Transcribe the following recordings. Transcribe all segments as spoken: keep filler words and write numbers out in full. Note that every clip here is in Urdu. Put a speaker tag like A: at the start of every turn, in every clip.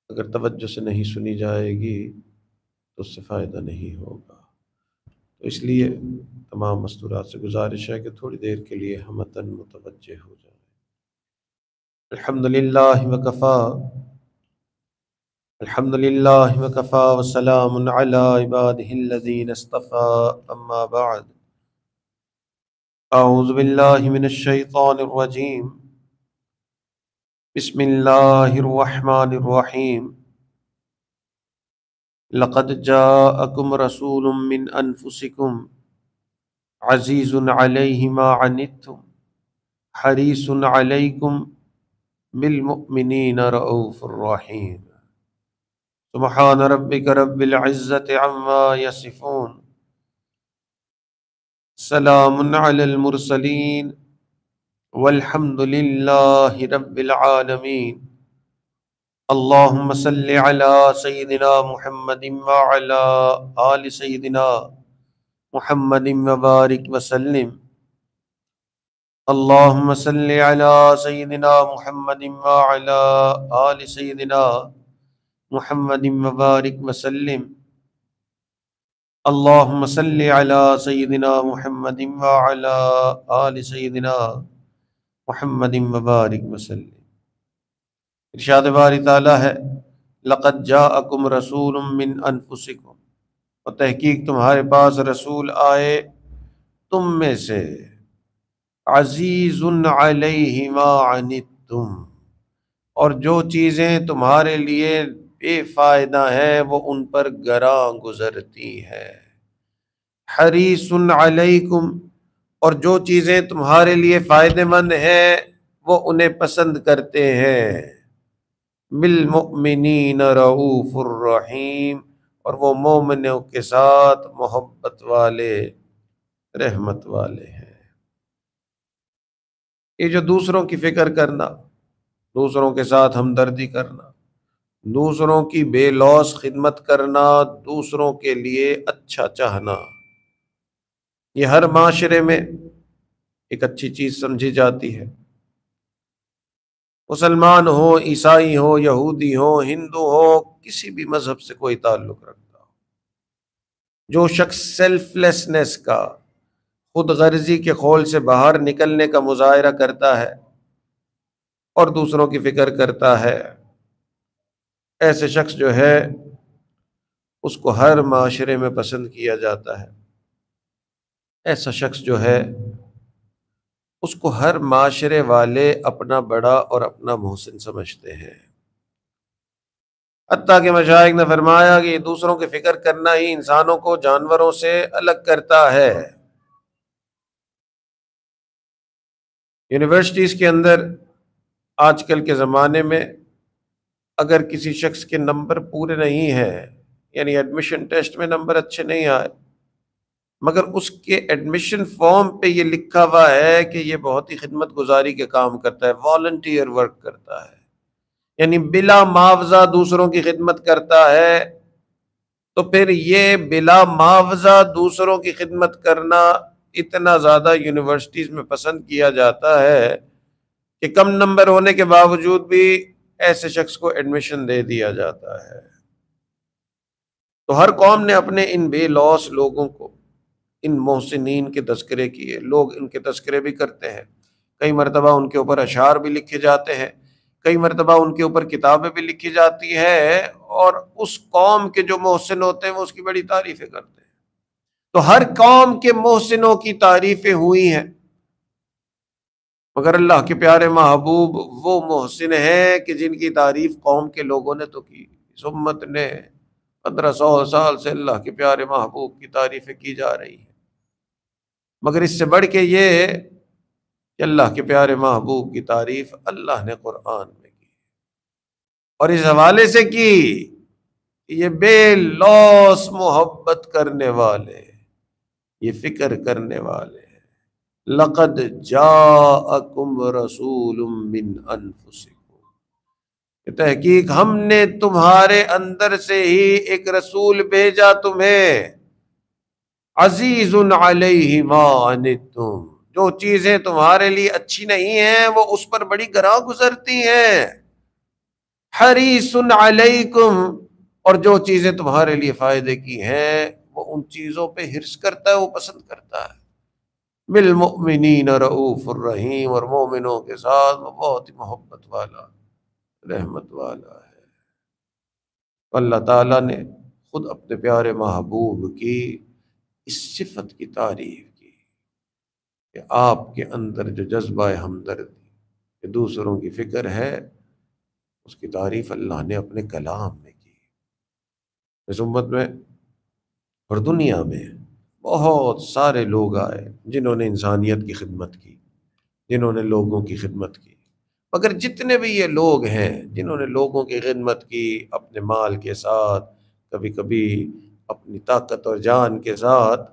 A: اگر توجہ سے نہیں سنی جائے گی تو اس سے فائدہ نہیں ہوگا۔ تو اس لیے تمام مستورات سے گزارش ہے کہ تھوڑی دیر کے لیے ہمتاً متوجہ ہو جائیں۔ الحمدللہ وکفا الحمدللہ وکفا وسلام علی عبادہ الذین اصطفى، اما بعد، اعوذ باللہ من الشیطان الرجیم، بسم اللہ الرحمن الرحیم۔ لقد جاءکم رسول من انفسکم عزیز علیہ ما عنتم حریص علیکم بالمؤمنین رؤوف الرحیم۔ سبحان ربک رب العزت عما یصفون، سلام علی المرسلین والحمد للہ رب العالمین۔ اللہم صل علی سیدنا محمد وعلی آل سیدنا محمد وبارک وسلم۔ اللہم صل علی سیدنا محمد وعلی آل سیدنا محمد وبارک وسلم۔ اللہم صل علی سیدنا محمد وعلی آل سیدنا محمد وبارک وسلم۔ ارشاد باری تعالیٰ ہے، لقد جاءکم رسول من انفسکم، اور تحقیق تمہارے پاس رسول آئے تم میں سے، عزیز علیہ ما عنتم، اور جو چیزیں تمہارے لیے بے فائدہ ہیں وہ ان پر گراں گزرتی ہیں، حریص علیکم، اور جو چیزیں تمہارے لیے فائدہ مند ہیں وہ انہیں پسند کرتے ہیں، بالمؤمنین رؤوف الرحیم، اور وہ مومنوں کے ساتھ محبت والے، رحمت والے ہیں۔ یہ جو دوسروں کی فکر کرنا، دوسروں کے ساتھ ہمدردی کرنا، دوسروں کی بے لوث خدمت کرنا، دوسروں کے لیے اچھا چاہنا، یہ ہر معاشرے میں ایک اچھی چیز سمجھی جاتی ہے۔ مسلمان ہو، عیسائی ہو، یہودی ہو، ہندو ہو، کسی بھی مذہب سے کوئی تعلق رکھتا ہو، جو شخص سیلف لیسنس کا، خود غرضی کے خول سے باہر نکلنے کا مظاہرہ کرتا ہے اور دوسروں کی فکر کرتا ہے، ایسے شخص جو ہے اس کو ہر معاشرے میں پسند کیا جاتا ہے۔ ایسا شخص جو ہے اس کو ہر معاشرے والے اپنا بڑا اور اپنا محسن سمجھتے ہیں، حتیٰ کہ مشائخ نے فرمایا کہ دوسروں کی فکر کرنا ہی انسانوں کو جانوروں سے الگ کرتا ہے۔ یونیورسٹیز کے اندر آج کل کے زمانے میں اگر کسی شخص کے نمبر پورے نہیں ہیں، یعنی ایڈمیشن ٹیسٹ میں نمبر اچھے نہیں آئے، مگر اس کے ایڈمیشن فارم پہ یہ لکھا ہوا ہے کہ یہ بہت ہی خدمت گزاری کے کام کرتا ہے، والنٹیئر ورک کرتا ہے، یعنی بلا معاوضہ دوسروں کی خدمت کرتا ہے، تو پھر یہ بلا معاوضہ دوسروں کی خدمت کرنا اتنا زیادہ یونیورسٹیز میں پسند کیا جاتا ہے کہ کم نمبر ہونے کے باوجود بھی ایسے شخص کو ایڈمیشن دے دیا جاتا ہے۔ تو ہر قوم نے اپنے ان بے لوث لوگوں کو، ان محسنین کے تذکرے کیے، لوگ ان کے تذکرے بھی کرتے ہیں، کئی مرتبہ ان کے اوپر اشعار بھی لکھے جاتے ہیں، کئی مرتبہ ان کے اوپر کتابیں بھی لکھی جاتی ہیں، اور اس قوم کے جو محسن ہوتے ہیں وہ اس کی بڑی تعریفیں کرتے ہیں۔ تو ہر قوم کے محسنوں کی تعریفیں ہوئی ہیں، مگر اللہ کے پیارے محبوب وہ محسن ہیں کہ جن کی تعریف قوم کے لوگوں نے تو کی، اس امت نے پندرہ سو سال سے اللہ کے پیارے محبوب کی تعریفیں کی جا رہی ہیں، مگر اس سے بڑھ کے یہ کہ اللہ کے پیارے محبوب کی تعریف اللہ نے قرآن میں کی، اور اس حوالے سے کی کہ یہ بے لوث محبت کرنے والے، یہ فکر کرنے والے ہیں۔ لقد جاءکم رسول من انفسکم، کہ تحقیق ہم نے تمہارے اندر سے ہی ایک رسول بھیجا تمہیں، عزیز علیہ ما عنتم، جو چیزیں تمہارے لیے اچھی نہیں ہیں وہ اس پر بڑی گراں گزرتی ہیں، حریص علیکم، اور جو چیزیں تمہارے لیے فائدے کی ہیں وہ ان چیزوں پہ حرص کرتا ہے، وہ پسند کرتا ہے۔ بالمؤمنین رؤوف الرحیم، اور مومنوں کے ساتھ وہ بہت ہی محبت والا، رحمت والا ہے۔ اللہ تعالیٰ نے خود اپنے پیارے محبوب کی اس صفت کی تعریف کی کہ آپ کے اندر جو جذبہ ہمدردی کہ دوسروں کی فکر ہے، اس کی تعریف اللہ نے اپنے کلام میں کی۔ اس امت میں اور دنیا میں بہت سارے لوگ آئے جنہوں نے انسانیت کی خدمت کی، جنہوں نے لوگوں کی خدمت کی، مگر جتنے بھی یہ لوگ ہیں جنہوں نے لوگوں کی خدمت کی اپنے مال کے ساتھ، کبھی کبھی اپنی طاقت اور جان کے ساتھ،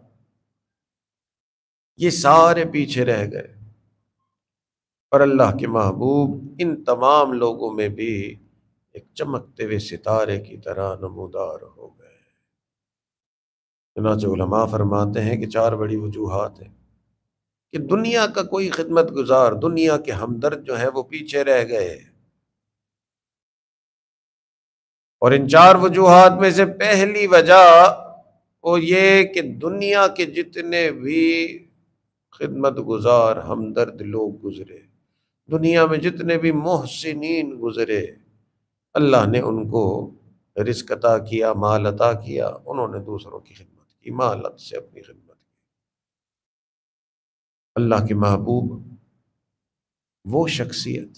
A: یہ سارے پیچھے رہ گئے، اور اللہ کے محبوب ان تمام لوگوں میں بھی ایک چمکتے ہوئے ستارے کی طرح نمودار ہو گئے۔ چنانچہ علماء فرماتے ہیں کہ چار بڑی وجوہات ہیں کہ دنیا کا کوئی خدمت گزار، دنیا کے ہمدرد جو ہیں وہ پیچھے رہ گئے، اور ان چار وجوہات میں سے پہلی وجہ وہ یہ کہ دنیا کے جتنے بھی خدمت گزار ہمدرد لوگ گزرے، دنیا میں جتنے بھی محسنین گزرے، اللہ نے ان کو رزق عطا کیا، مال عطا کیا، انہوں نے دوسروں کی خدمت کی، مالت سے اپنی خدمت کی۔ اللہ کے محبوب وہ شخصیت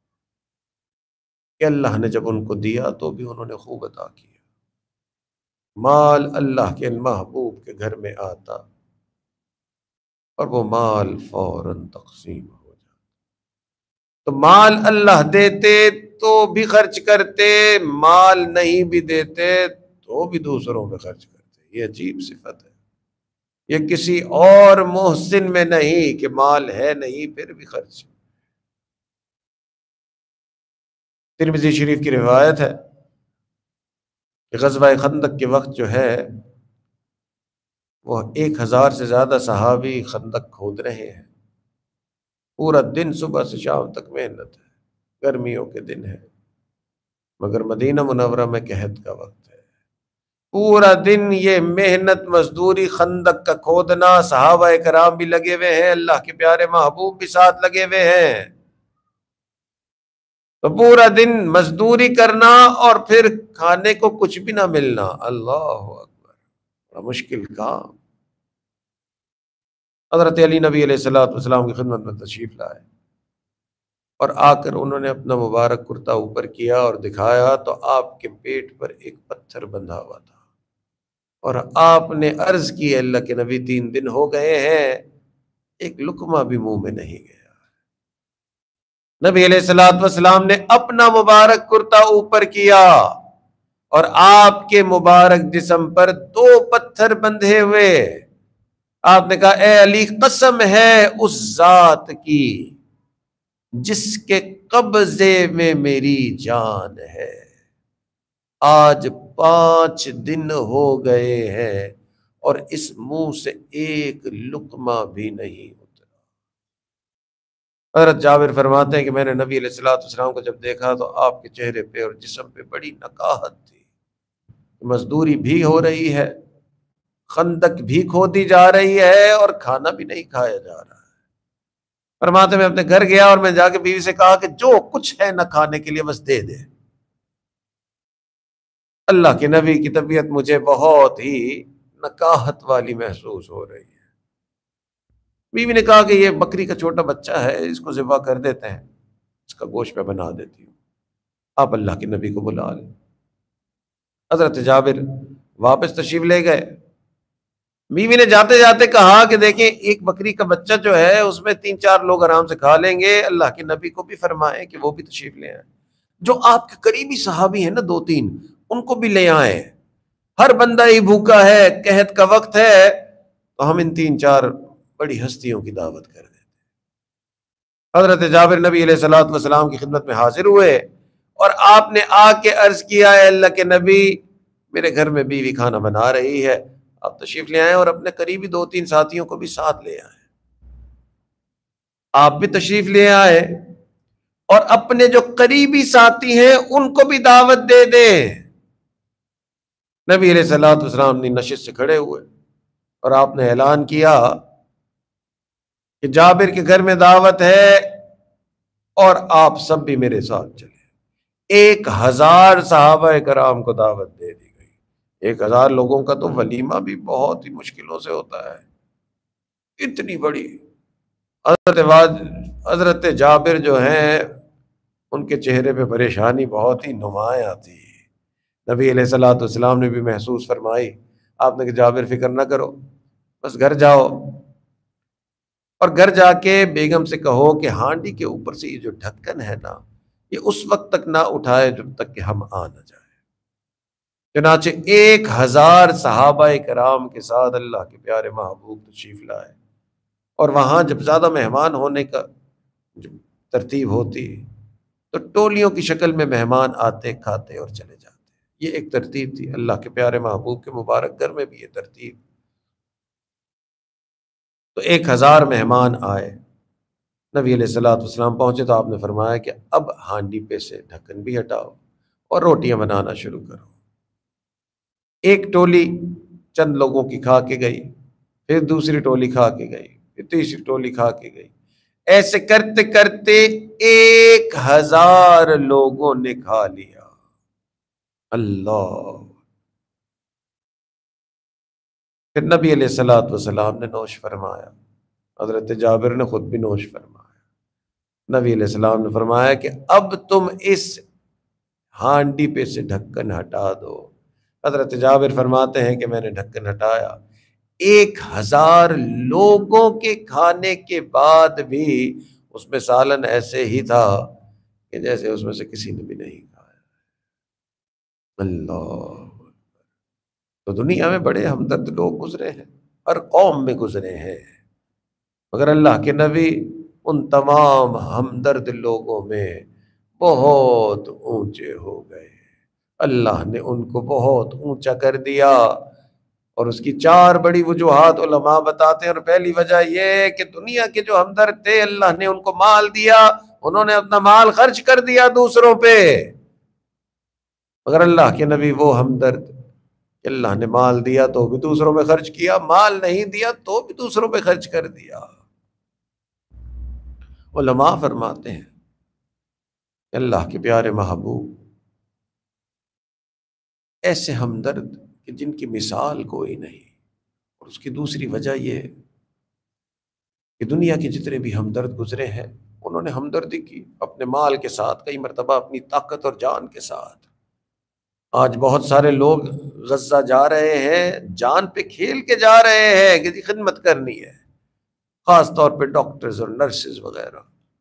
A: کہ اللہ نے جب ان کو دیا تو بھی انہوں نے خوب عطا کیا۔ مال اللہ کے محبوب کے گھر میں آتا اور وہ مال فوراً تقسیم ہو جاتا۔ تو مال اللہ دیتے تو بھی خرچ کرتے، مال نہیں بھی دیتے تو بھی دوسروں پہ خرچ کرتے۔ یہ عجیب صفت ہے، یہ کسی اور محسن میں نہیں کہ مال ہے نہیں پھر بھی خرچ۔ ترمذی شریف کی روایت ہے کہ غزوہ خندق کے وقت جو ہے وہ ایک ہزار سے زیادہ صحابی خندق کھود رہے ہیں، پورا دن صبح سے شام تک محنت ہے، گرمیوں کے دن ہے، مگر مدینہ منورہ میں قحط کا وقت ہے، پورا دن یہ محنت مزدوری خندق کا کھودنا، صحابہ کرام بھی لگے ہوئے ہیں، اللہ کے پیارے محبوب بھی ساتھ لگے ہوئے ہیں، تو پورا دن مزدوری کرنا اور پھر کھانے کو کچھ بھی نہ ملنا، اللہ اکبر، بڑا مشکل کام۔ حضرت علی نبی علیہ الصلوۃ والسلام کی خدمت میں تشریف لائے اور آ کر انہوں نے اپنا مبارک کرتا اوپر کیا اور دکھایا تو آپ کے پیٹ پر ایک پتھر بندھا ہوا تھا، اور آپ نے عرض کی اللہ کے نبی تین دن ہو گئے ہیں ایک لقمہ بھی منہ میں نہیں گیا۔ نبی علیہ الصلوۃ والسلام نے اپنا مبارک کرتا اوپر کیا اور آپ کے مبارک جسم پر دو پتھر بندھے ہوئے، آپ نے کہا اے علی قسم ہے اس ذات کی جس کے قبضے میں میری جان ہے، آج پانچ دن ہو گئے ہیں اور اس منہ سے ایک لقمہ بھی نہیں اترا۔ حضرت جابر فرماتے ہیں کہ میں نے نبی علیہ الصلوۃ والسلام کو جب دیکھا تو آپ کے چہرے پہ اور جسم پہ بڑی نکاہت تھی، مزدوری بھی ہو رہی ہے، خندق بھی کھودی جا رہی ہے اور کھانا بھی نہیں کھایا جا رہا ہے۔ فرماتے میں اپنے گھر گیا اور میں جا کے بیوی سے کہا کہ جو کچھ ہے نہ کھانے کے لیے بس دے دے۔ اللہ کے نبی کی طبیعت مجھے بہت ہی نکاہت والی محسوس ہو رہی ہے۔ بیوی نے کہا کہ یہ بکری کا چھوٹا بچہ ہے، اس کو ذبح کر دیتے ہیں، اس کا گوشت میں بنا دیتی ہوں، آپ اللہ کے نبی کو بلا لیں۔ حضرت جابر واپس تشریف لے گئے، بیوی نے جاتے جاتے کہا کہ دیکھیں ایک بکری کا بچہ جو ہے اس میں تین چار لوگ آرام سے کھا لیں گے، اللہ کے نبی کو بھی فرمائیں کہ وہ بھی تشریف لے آئیں، جو آپ کے قریبی صحابی ہیں نا دو تین، ان کو بھی لے آئیں، ہر بندہ ہی بھوکا ہے، قحط کا وقت ہے، تو ہم ان تین چار بڑی ہستیوں کی دعوت کر دیتے۔ حضرت جابر نبی علیہ الصلوۃ والسلام کی خدمت میں حاضر ہوئے اور آپ نے آ کے عرض کیا ہے اللہ کے نبی میرے گھر میں بیوی کھانا بنا رہی ہے، آپ تشریف لے آئیں اور اپنے قریبی دو تین ساتھیوں کو بھی ساتھ لے آئیں۔ آپ بھی تشریف لے آئے، اور اپنے جو قریبی ساتھی ہیں ان کو بھی دعوت دے دیں۔ نبی علیہ الصلوۃ والسلام نے نشست سے کھڑے ہوئے اور آپ نے اعلان کیا کہ جابر کے گھر میں دعوت ہے اور آپ سب بھی میرے ساتھ چلیں۔ ایک ہزار صحابہ کرام کو دعوت دے دی گئی۔ ایک ہزار لوگوں کا تو ولیمہ بھی بہت ہی مشکلوں سے ہوتا ہے، اتنی بڑی۔ حضرت واج- حضرت جابر جو ہیں ان کے چہرے پہ پریشانی بہت ہی نمایاں تھی۔ نبی علیہ الصلوۃ والسلام نے بھی محسوس فرمائی۔ آپ نے کہ جابر فکر نہ کرو، بس گھر جاؤ اور گھر جا کے بیگم سے کہو کہ ہانڈی کے اوپر سے یہ جو ڈھکن ہے نا، یہ اس وقت تک نہ اٹھائے جب تک کہ ہم آ نہ جائیں۔ چنانچہ ایک ہزار صحابہ کرام کے ساتھ اللہ کے پیارے محبوب تشریف لائے، اور وہاں جب زیادہ مہمان ہونے کا جو ترتیب ہوتی تو ٹولیوں کی شکل میں مہمان آتے، کھاتے اور چلے جاتے۔ یہ ایک ترتیب تھی اللہ کے پیارے محبوب کے مبارک گھر میں بھی یہ ترتیب۔ تو ایک ہزار مہمان آئے، نبی علیہ الصلوۃ والسلام پہنچے تو آپ نے فرمایا کہ اب ہانڈی پہ سے ڈھکن بھی ہٹاؤ اور روٹیاں بنانا شروع کرو۔ ایک ٹولی چند لوگوں کی کھا کے گئی، پھر دوسری ٹولی کھا کے گئی، پھر تیسری ٹولی کھا کے گئی۔ ایسے کرتے کرتے ایک ہزار لوگوں نے کھا لیا۔ اللہ! پھر نبی علیہ الصلوۃ والسلام نے نوش فرمایا، حضرت جابر نے خود بھی نوش فرمایا۔ نبی علیہ السلام نے فرمایا کہ اب تم اس ہانڈی پہ سے ڈھکن ہٹا دو۔ حضرت جابر فرماتے ہیں کہ میں نے ڈھکن ہٹایا، ایک ہزار لوگوں کے کھانے کے بعد بھی اس میں سالن ایسے ہی تھا کہ جیسے اس میں سے کسی نے بھی نہیں کھایا۔ اللہ! تو دنیا میں بڑے ہمدرد لوگ گزرے ہیں، ہر قوم میں گزرے ہیں، مگر اللہ کے نبی ان تمام ہمدرد لوگوں میں بہت اونچے ہو گئے۔ اللہ نے ان کو بہت اونچا کر دیا، اور اس کی چار بڑی وجوہات علماء بتاتے ہیں۔ اور پہلی وجہ یہ ہے کہ دنیا کے جو ہمدرد تھے اللہ نے ان کو مال دیا، انہوں نے اپنا مال خرچ کر دیا دوسروں پہ، مگر اللہ کے نبی وہ ہمدرد کہ اللہ نے مال دیا تو بھی دوسروں پہ خرچ کیا، مال نہیں دیا تو بھی دوسروں پہ خرچ کر دیا۔ علماء فرماتے ہیں کہ اللہ کے پیارے محبوب ایسے ہمدرد کہ جن کی مثال کوئی نہیں۔ اور اس کی دوسری وجہ یہ کہ دنیا کے جتنے بھی ہمدرد گزرے ہیں انہوں نے ہمدردی کی اپنے مال کے ساتھ، کئی مرتبہ اپنی طاقت اور جان کے ساتھ۔ آج بہت سارے لوگ غزہ جا رہے ہیں، جان پہ کھیل کے جا رہے ہیں کہ خدمت کرنی ہے، خاص طور پہ ڈاکٹرز اور نرسز وغیرہ۔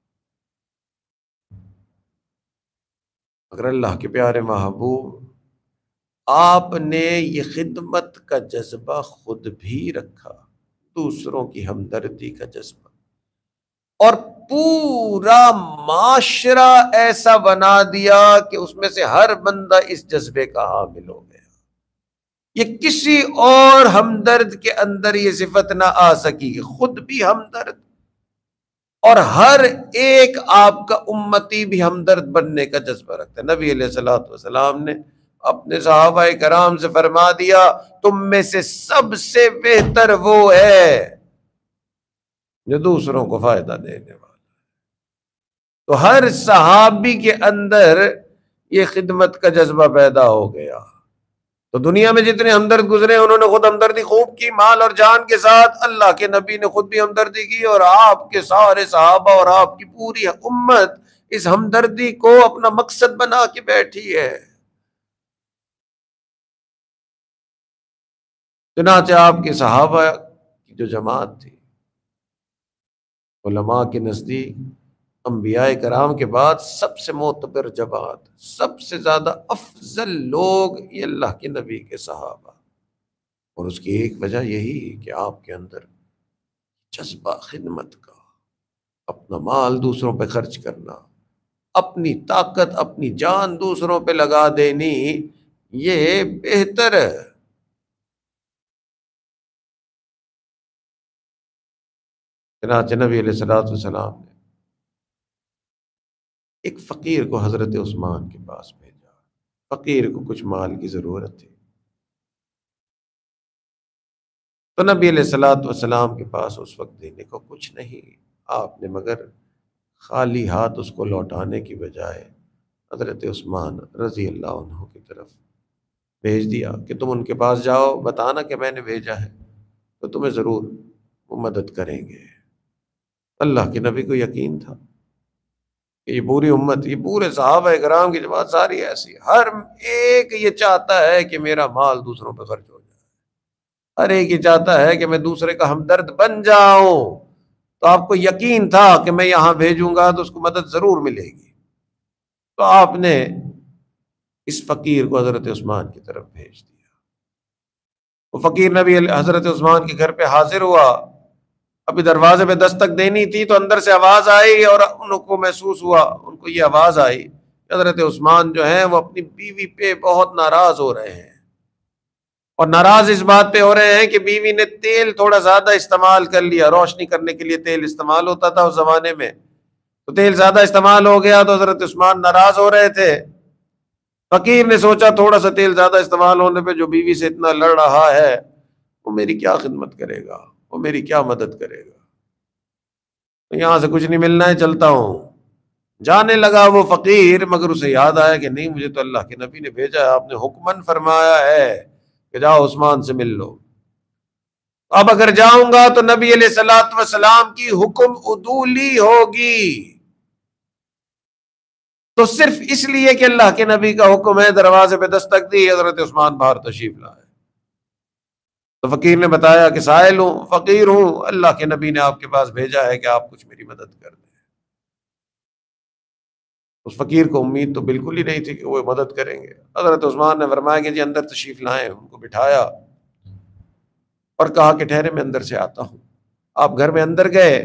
A: اگر اللہ کے پیارے محبوب آپ نے یہ خدمت کا جذبہ خود بھی رکھا، دوسروں کی ہمدردی کا جذبہ، اور پورا معاشرہ ایسا بنا دیا کہ اس میں سے ہر بندہ اس جذبے کا حامل ہو گیا۔ یہ کسی اور ہمدرد کے اندر یہ صفت نہ آ سکی، خود بھی ہمدرد اور ہر ایک آپ کا امتی بھی ہمدرد بننے کا جذبہ رکھتا ہے۔ نبی علیہ الصلوۃ والسلام نے اپنے صحابہ کرام سے فرما دیا تم میں سے سب سے بہتر وہ ہے جو دوسروں کو فائدہ دینے والا۔ تو ہر صحابی کے اندر یہ خدمت کا جذبہ پیدا ہو گیا۔ تو دنیا میں جتنے ہمدرد گزرے انہوں نے خود ہمدردی خوب کی، مال اور جان کے ساتھ۔ اللہ کے نبی نے خود بھی ہمدردی کی، اور آپ کے سارے صحابہ اور آپ کی پوری امت اس ہمدردی کو اپنا مقصد بنا کے بیٹھی ہے۔ چنانچہ آپ کے صحابہ کی جو جماعت تھی، علماء کے نزدیک انبیاء کرام کے بعد سب سے معتبر جماعت، سب سے زیادہ افضل لوگ یہ اللہ کے نبی کے صحابہ۔ اور اس کی ایک وجہ یہی کہ آپ کے اندر جذبہ خدمت کا، اپنا مال دوسروں پہ خرچ کرنا، اپنی طاقت اپنی جان دوسروں پہ لگا دینی، یہ بہتر ہے۔ چنانچہ نبی علیہ الصلوۃ والسلام نے ایک فقیر کو حضرت عثمان کے پاس بھیجا، فقیر کو کچھ مال کی ضرورت تھی، تو نبی علیہ الصلوۃ والسلام کے پاس اس وقت دینے کو کچھ نہیں، آپ نے مگر خالی ہاتھ اس کو لوٹانے کی بجائے حضرت عثمان رضی اللہ عنہ کی طرف بھیج دیا کہ تم ان کے پاس جاؤ، بتانا کہ میں نے بھیجا ہے، تو تمہیں ضرور وہ مدد کریں گے۔ اللہ کے نبی کو یقین تھا کہ یہ پوری امت، یہ پورے صحابہ کرام کی جماعت ساری ایسی، ہر ایک یہ چاہتا ہے کہ میرا مال دوسروں پہ خرچ ہو جائے، ہر ایک یہ چاہتا ہے کہ میں دوسرے کا ہمدرد بن جاؤں۔ تو آپ کو یقین تھا کہ میں یہاں بھیجوں گا تو اس کو مدد ضرور ملے گی، تو آپ نے اس فقیر کو حضرت عثمان کی طرف بھیج دیا۔ وہ فقیر نبی حضرت عثمان کے گھر پہ حاضر ہوا، ابھی دروازے پہ دستک دینی تھی تو اندر سے آواز آئی، اور ان کو محسوس ہوا، ان کو یہ آواز آئی کہ حضرت عثمان جو ہیں وہ اپنی بیوی پہ بہت ناراض ہو رہے ہیں، اور ناراض اس بات پہ ہو رہے ہیں کہ بیوی نے تیل تھوڑا زیادہ استعمال کر لیا، روشنی کرنے کے لیے تیل استعمال ہوتا تھا اس زمانے میں، تو تیل زیادہ استعمال ہو گیا تو حضرت عثمان ناراض ہو رہے تھے۔ فقیر نے سوچا تھوڑا سا تیل زیادہ استعمال ہونے پہ جو بیوی سے اتنا لڑ رہا ہے وہ میری کیا خدمت کرے گا، وہ میری کیا مدد کرے گا، تو یہاں سے کچھ نہیں ملنا ہے، چلتا ہوں۔ جانے لگا وہ فقیر، مگر اسے یاد آیا کہ نہیں، مجھے تو اللہ کے نبی نے بھیجا ہے، آپ نے حکمن فرمایا ہے کہ جاؤ عثمان سے مل لو، اب اگر جاؤں گا تو نبی علیہ الصلوۃ والسلام کی حکم عدولی ہوگی، تو صرف اس لیے کہ اللہ کے نبی کا حکم ہے دروازے پہ دستک دی، حضرت عثمان باہر تشریف لائے۔ تو فقیر نے بتایا کہ سائل ہوں، فقیر ہوں، اللہ کے نبی نے آپ کے پاس بھیجا ہے کہ آپ کچھ میری مدد کر دیں۔ اس فقیر کو امید تو بالکل ہی نہیں تھی کہ وہ مدد کریں گے۔ حضرت عثمان نے فرمایا کہ جی اندر تشریف لائیں، ان کو بٹھایا اور کہا کہ ٹھہرے میں اندر سے آتا ہوں۔ آپ گھر میں اندر گئے،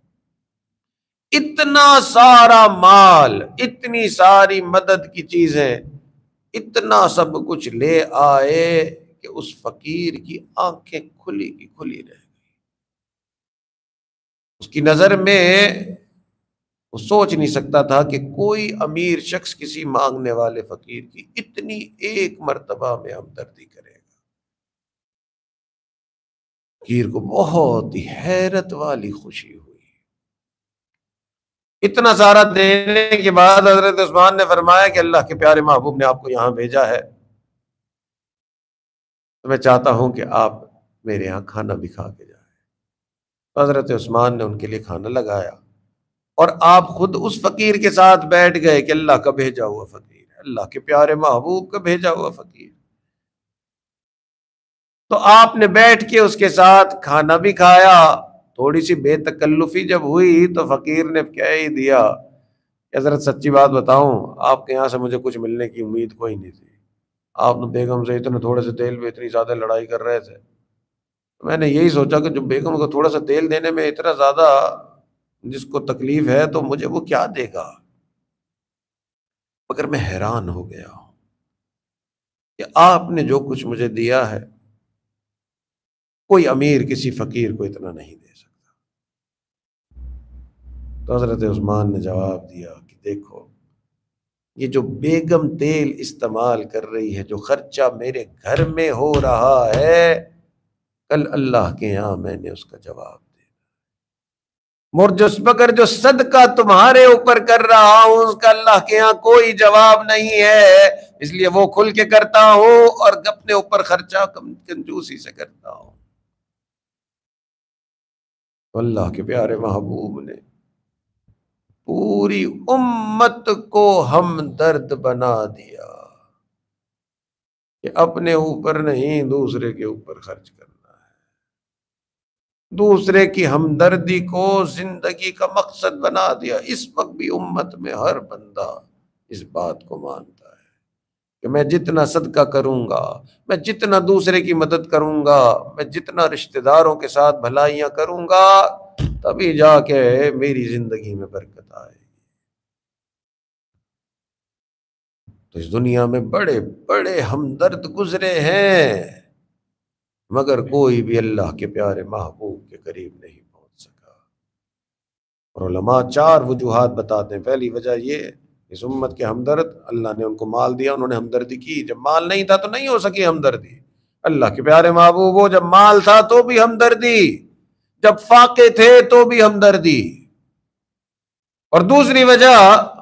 A: اتنا سارا مال، اتنی ساری مدد کی چیزیں، اتنا سب کچھ لے آئے کہ اس فقیر کی آنکھیں کھلی کی کھلی رہ گئی۔ اس کی نظر میں وہ سوچ نہیں سکتا تھا کہ کوئی امیر شخص کسی مانگنے والے فقیر کی اتنی ایک مرتبہ میں ہمدردی کرے گا۔ فقیر کو بہت ہی حیرت والی خوشی ہوئی۔ اتنا سارا دینے کے بعد حضرت عثمان نے فرمایا کہ اللہ کے پیارے محبوب نے آپ کو یہاں بھیجا ہے، تو میں چاہتا ہوں کہ آپ میرے یہاں کھانا بھی کھا کے جائیں۔ حضرت عثمان نے ان کے لیے کھانا لگایا، اور آپ خود اس فقیر کے ساتھ بیٹھ گئے کہ اللہ کا بھیجا ہوا فقیر ہے، اللہ کے پیارے محبوب کا بھیجا ہوا فقیر۔ تو آپ نے بیٹھ کے اس کے ساتھ کھانا بھی کھایا۔ تھوڑی سی بے تکلفی جب ہوئی تو فقیر نے کہہ ہی دیا کہ حضرت سچی بات بتاؤں، آپ کے یہاں سے مجھے کچھ ملنے کی امید کوئی نہیں تھی، آپ نے بیگم سے اتنے تھوڑے سے تیل پہ اتنی زیادہ لڑائی کر رہے تھے، میں نے یہی سوچا کہ جو بیگم کو تھوڑا سا تیل دینے میں اتنا زیادہ جس کو تکلیف ہے تو مجھے وہ کیا دے گا، مگر میں حیران ہو گیا ہوں کہ آپ نے جو کچھ مجھے دیا ہے کوئی امیر کسی فقیر کو اتنا نہیں دے سکتا۔ تو حضرت عثمان نے جواب دیا کہ دیکھو، یہ جو بیگم تیل استعمال کر رہی ہے، جو خرچہ میرے گھر میں ہو رہا ہے، کل اللہ کے یہاں میں نے اس کا جواب دیا، مرجس مگر جو صدقہ تمہارے اوپر کر رہا ہوں اس کا اللہ کے یہاں کوئی جواب نہیں ہے، اس لیے وہ کھل کے کرتا ہوں اور اپنے اوپر خرچہ کنجوسی سے کرتا ہوں۔ اللہ کے پیارے محبوب نے پوری امت کو ہمدرد بنا دیا کہ اپنے اوپر نہیں دوسرے کے اوپر خرچ کرنا ہے، دوسرے کی ہمدردی کو زندگی کا مقصد بنا دیا۔ اس وقت بھی امت میں ہر بندہ اس بات کو مانتا ہے کہ میں جتنا صدقہ کروں گا، میں جتنا دوسرے کی مدد کروں گا، میں جتنا رشتہ داروں کے ساتھ بھلائیاں کروں گا، تبھی جا کے میری زندگی میں برکت آئے گی۔ تو اس دنیا میں بڑے بڑے ہمدرد گزرے ہیں، مگر کوئی بھی اللہ کے پیارے محبوب کے قریب نہیں پہنچ سکا۔ اور علماء چار وجوہات بتاتے ہیں۔ پہلی وجہ یہ اس امت کے ہمدرد، اللہ نے ان کو مال دیا، انہوں نے ہمدردی کی. جب مال نہیں تھا تو نہیں ہو سکی ہمدردی. اللہ کے پیارے محبوب، وہ جب مال تھا تو بھی ہمدردی، جب فاقے تھے تو بھی ہمدردی. اور دوسری وجہ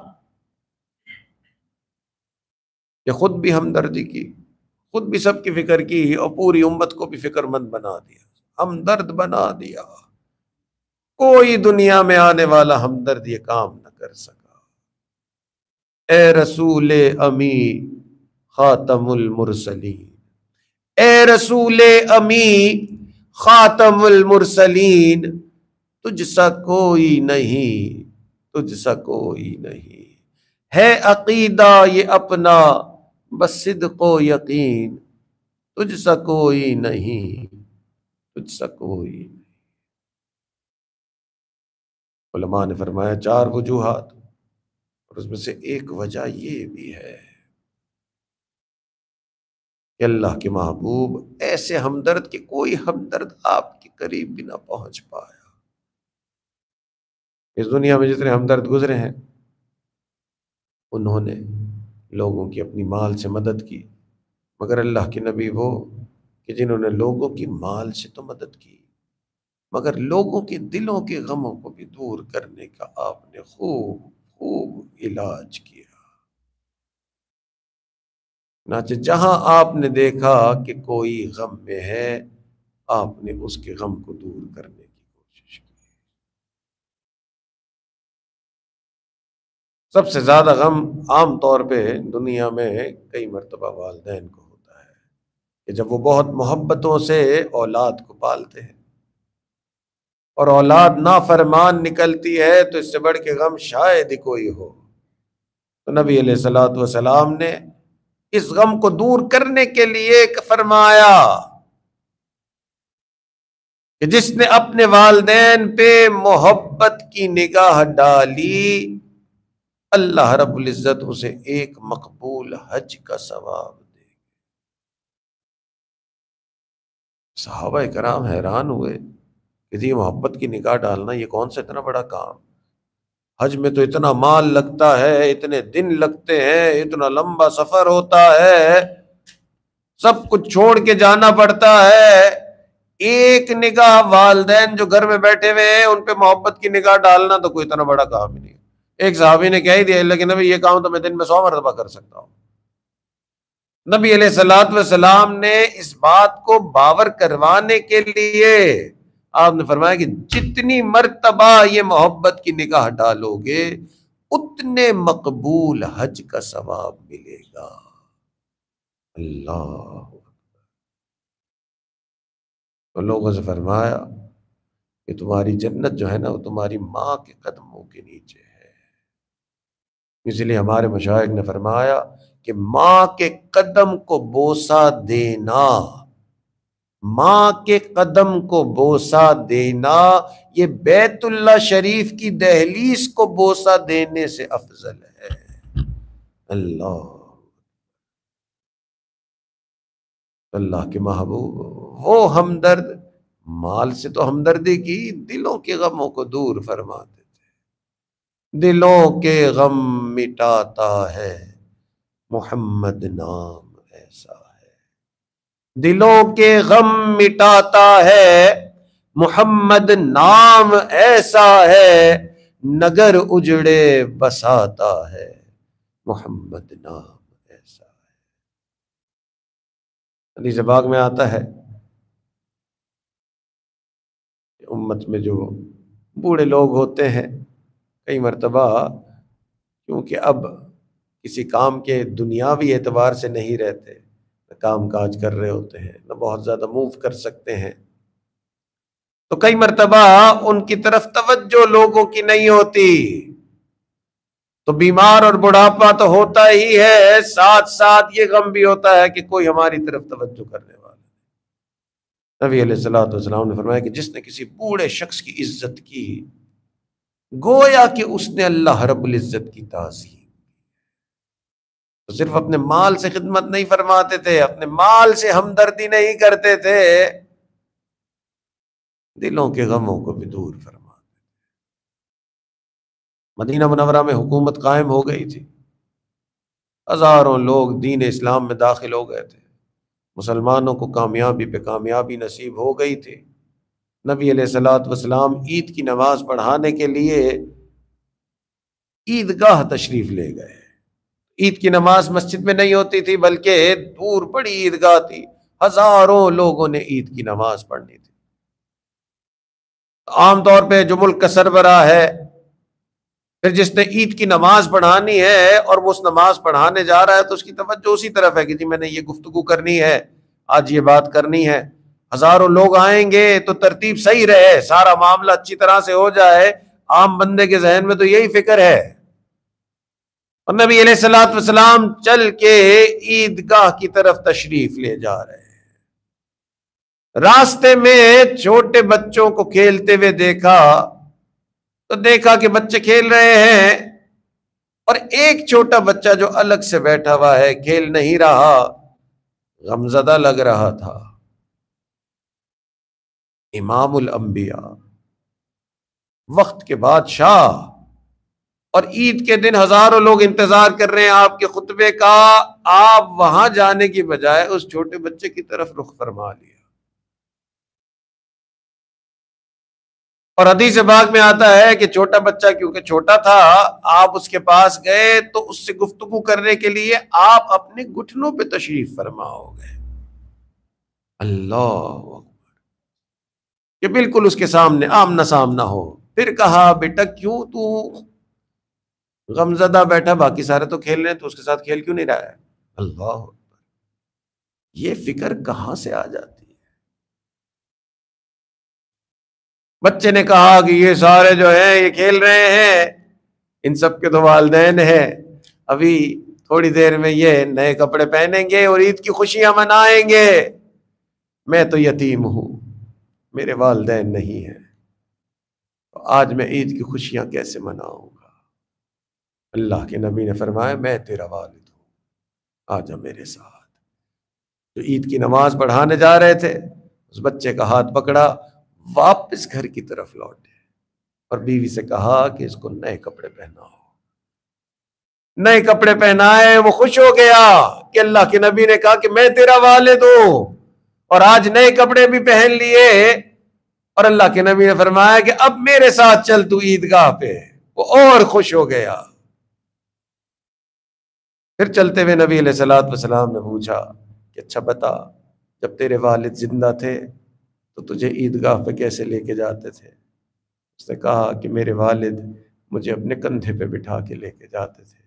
A: کہ خود بھی ہمدردی کی، خود بھی سب کی فکر کی، اور پوری امت کو بھی فکر مند بنا دیا، ہمدرد بنا دیا. کوئی دنیا میں آنے والا ہمدرد یہ کام نہ کر سکا. اے رسول امی خاتم المرسلین، اے رسول امی خاتم المرسلین، تجھ سا کوئی نہیں، تجھ سا کوئی نہیں. ہے عقیدہ یہ اپنا بس صدق و یقین، تجھ سا کوئی نہیں، تجھ سا کوئی نہیں. علماء نے فرمایا چار وجوہات، اور اس میں سے ایک وجہ یہ بھی ہے کہ اللہ کے محبوب ایسے ہمدرد کہ کوئی ہمدرد آپ کے قریب بھی نہ پہنچ پایا. اس دنیا میں جتنے ہمدرد گزرے ہیں انہوں نے لوگوں کی اپنی مال سے مدد کی، مگر اللہ کے نبی وہ کہ جنہوں نے لوگوں کی مال سے تو مدد کی مگر لوگوں کے دلوں کے غموں کو بھی دور کرنے کا آپ نے خوب خوب علاج کیا. چنانچہ جہاں آپ نے دیکھا کہ کوئی غم میں ہے، آپ نے اس کے غم کو دور کرنے کی کوشش کی. سب سے زیادہ غم عام طور پہ دنیا میں کئی مرتبہ والدین کو ہوتا ہے کہ جب وہ بہت محبتوں سے اولاد کو پالتے ہیں اور اولاد نافرمان نکلتی ہے تو اس سے بڑھ کے غم شاید ہی کوئی ہو. تو نبی علیہ الصلوۃ والسلام نے اس غم کو دور کرنے کے لیے فرمایا کہ جس نے اپنے والدین پہ محبت کی نگاہ ڈالی، اللہ رب العزت اسے ایک مقبول حج کا ثواب دے. صحابہ کرام حیران ہوئے کہ یہ محبت کی نگاہ ڈالنا یہ کون سا اتنا بڑا کام. حج میں تو اتنا مال لگتا ہے، اتنے دن لگتے ہیں، اتنا لمبا سفر ہوتا ہے، سب کچھ چھوڑ کے جانا پڑتا ہے. ایک نگاہ والدین جو گھر میں بیٹھے ہوئے ہیں ان پہ محبت کی نگاہ ڈالنا تو کوئی اتنا بڑا کام ہی نہیں. ایک صحابی نے کہہ ہی دیا لیکن نبی یہ کام تو میں دن میں سو مرتبہ کر سکتا ہوں. نبی علیہ الصلوۃ والسلام نے اس بات کو باور کروانے کے لیے آپ نے فرمایا کہ جتنی مرتبہ یہ محبت کی نگاہ ڈالو گے اتنے مقبول حج کا ثواب ملے گا. اللہ. تو لوگوں سے فرمایا کہ تمہاری جنت جو ہے نا وہ تمہاری ماں کے قدموں کے نیچے ہے. اس لیے ہمارے مشائخ نے فرمایا کہ ماں کے قدم کو بوسہ دینا، ماں کے قدم کو بوسہ دینا یہ بیت اللہ شریف کی دہلیز کو بوسہ دینے سے افضل ہے. اللہ. اللہ کے محبوب وہ ہمدرد مال سے تو ہمدردی کی، دلوں کے غموں کو دور فرماتے تھے. دلوں کے غم مٹاتا ہے محمد نام ایسا ہے، دلوں کے غم مٹاتا ہے محمد نام ایسا ہے، نگر اجڑے بساتا ہے محمد نام ایسا ہے. حدیث پاک میں آتا ہے کہ امت میں جو بوڑھے لوگ ہوتے ہیں کئی مرتبہ کیونکہ اب کسی کام کے دنیاوی اعتبار سے نہیں رہتے، نہ کام کاج کر رہے ہوتے ہیں، نہ بہت زیادہ موو کر سکتے ہیں، تو کئی مرتبہ ان کی طرف توجہ لوگوں کی نہیں ہوتی. تو بیمار اور بڑھاپا تو ہوتا ہی ہے، ساتھ ساتھ یہ غم بھی ہوتا ہے کہ کوئی ہماری طرف توجہ کرنے والا. نبی علیہ الصلوۃ والسلام نے فرمایا کہ جس نے کسی بوڑھے شخص کی عزت کی گویا کہ اس نے اللہ رب العزت کی تعظیم. تو صرف اپنے مال سے خدمت نہیں فرماتے تھے، اپنے مال سے ہمدردی نہیں کرتے تھے، دلوں کے غموں کو بھی دور فرماتے. مدینہ منورہ میں حکومت قائم ہو گئی تھی، ہزاروں لوگ دین اسلام میں داخل ہو گئے تھے، مسلمانوں کو کامیابی پہ کامیابی نصیب ہو گئی تھی۔ نبی علیہ الصلوۃ والسلام عید کی نماز پڑھانے کے لیے عیدگاہ تشریف لے گئے۔ عید کی نماز مسجد میں نہیں ہوتی تھی بلکہ دور بڑی عیدگاہ تھی، ہزاروں لوگوں نے عید کی نماز پڑھنی تھی۔ عام طور پہ جو ملک کا سربراہ ہے، پھر جس نے عید کی نماز پڑھانی ہے اور وہ اس نماز پڑھانے جا رہا ہے تو اس کی توجہ اسی طرف ہے کہ جی میں نے یہ گفتگو کرنی ہے، آج یہ بات کرنی ہے، ہزاروں لوگ آئیں گے تو ترتیب صحیح رہے، سارا معاملہ اچھی طرح سے ہو جائے۔ عام بندے کے ذہن میں تو یہی فکر ہے، اور نبی علیہ الصلوۃ والسلام چل کے عیدگاہ کی طرف تشریف لے جا رہے ہیں۔ راستے میں چھوٹے بچوں کو کھیلتے ہوئے دیکھا تو دیکھا کہ بچے کھیل رہے ہیں، اور ایک چھوٹا بچہ جو الگ سے بیٹھا ہوا ہے، کھیل نہیں رہا، غمزدہ لگ رہا تھا۔ امام الانبیاء، وقت کے بادشاہ، اور عید کے دن ہزاروں لوگ انتظار کر رہے ہیں آپ کے خطبے کا، آپ وہاں جانے کی بجائے اس چھوٹے بچے کی طرف رخ فرما لیا۔ اور حدیث پاک میں آتا ہے کہ چھوٹا بچہ کیونکہ چھوٹا تھا، آپ اس کے پاس گئے تو اس سے گفتگو کرنے کے لیے آپ اپنے گھٹنوں پہ تشریف فرما ہو گئے۔ اللہ اکبر، کہ بالکل اس کے سامنے آمنا سامنا ہو۔ پھر کہا بیٹا کیوں تو غمزدہ بیٹھا، باقی سارے تو کھیل رہے ہیں، تو اس کے ساتھ کھیل کیوں نہیں رہا ہے؟ اللہ اکبر، یہ فکر کہاں سے آ جاتی ہے؟ بچے نے کہا کہ یہ سارے جو ہیں یہ کھیل رہے ہیں، ان سب کے تو والدین ہیں، ابھی تھوڑی دیر میں یہ نئے کپڑے پہنیں گے اور عید کی خوشیاں منائیں گے، میں تو یتیم ہوں، میرے والدین نہیں ہیں، تو آج میں عید کی خوشیاں کیسے مناؤں گا؟ اللہ کے نبی نے فرمایا میں تیرا والد ہوں، آجا میرے ساتھ۔ جو عید کی نماز پڑھانے جا رہے تھے، اس بچے کا ہاتھ پکڑا، واپس گھر کی طرف لوٹے، اور بیوی سے کہا کہ اس کو نئے کپڑے پہناؤ۔ نئے کپڑے پہنائے، وہ خوش ہو گیا کہ اللہ کے نبی نے کہا کہ میں تیرا والد ہوں، اور آج نئے کپڑے بھی پہن لیے، اور اللہ کے نبی نے فرمایا کہ اب میرے ساتھ چل تو عیدگاہ پہ۔ وہ اور خوش ہو گیا۔ پھر چلتے ہوئے نبی علیہ الصلوۃ والسلام نے پوچھا کہ اچھا بتا، جب تیرے والد زندہ تھے تو تجھے عیدگاہ پہ کیسے لے کے جاتے تھے؟ اس نے کہا کہ میرے والد مجھے اپنے کندھے پہ بٹھا کے لے کے جاتے تھے۔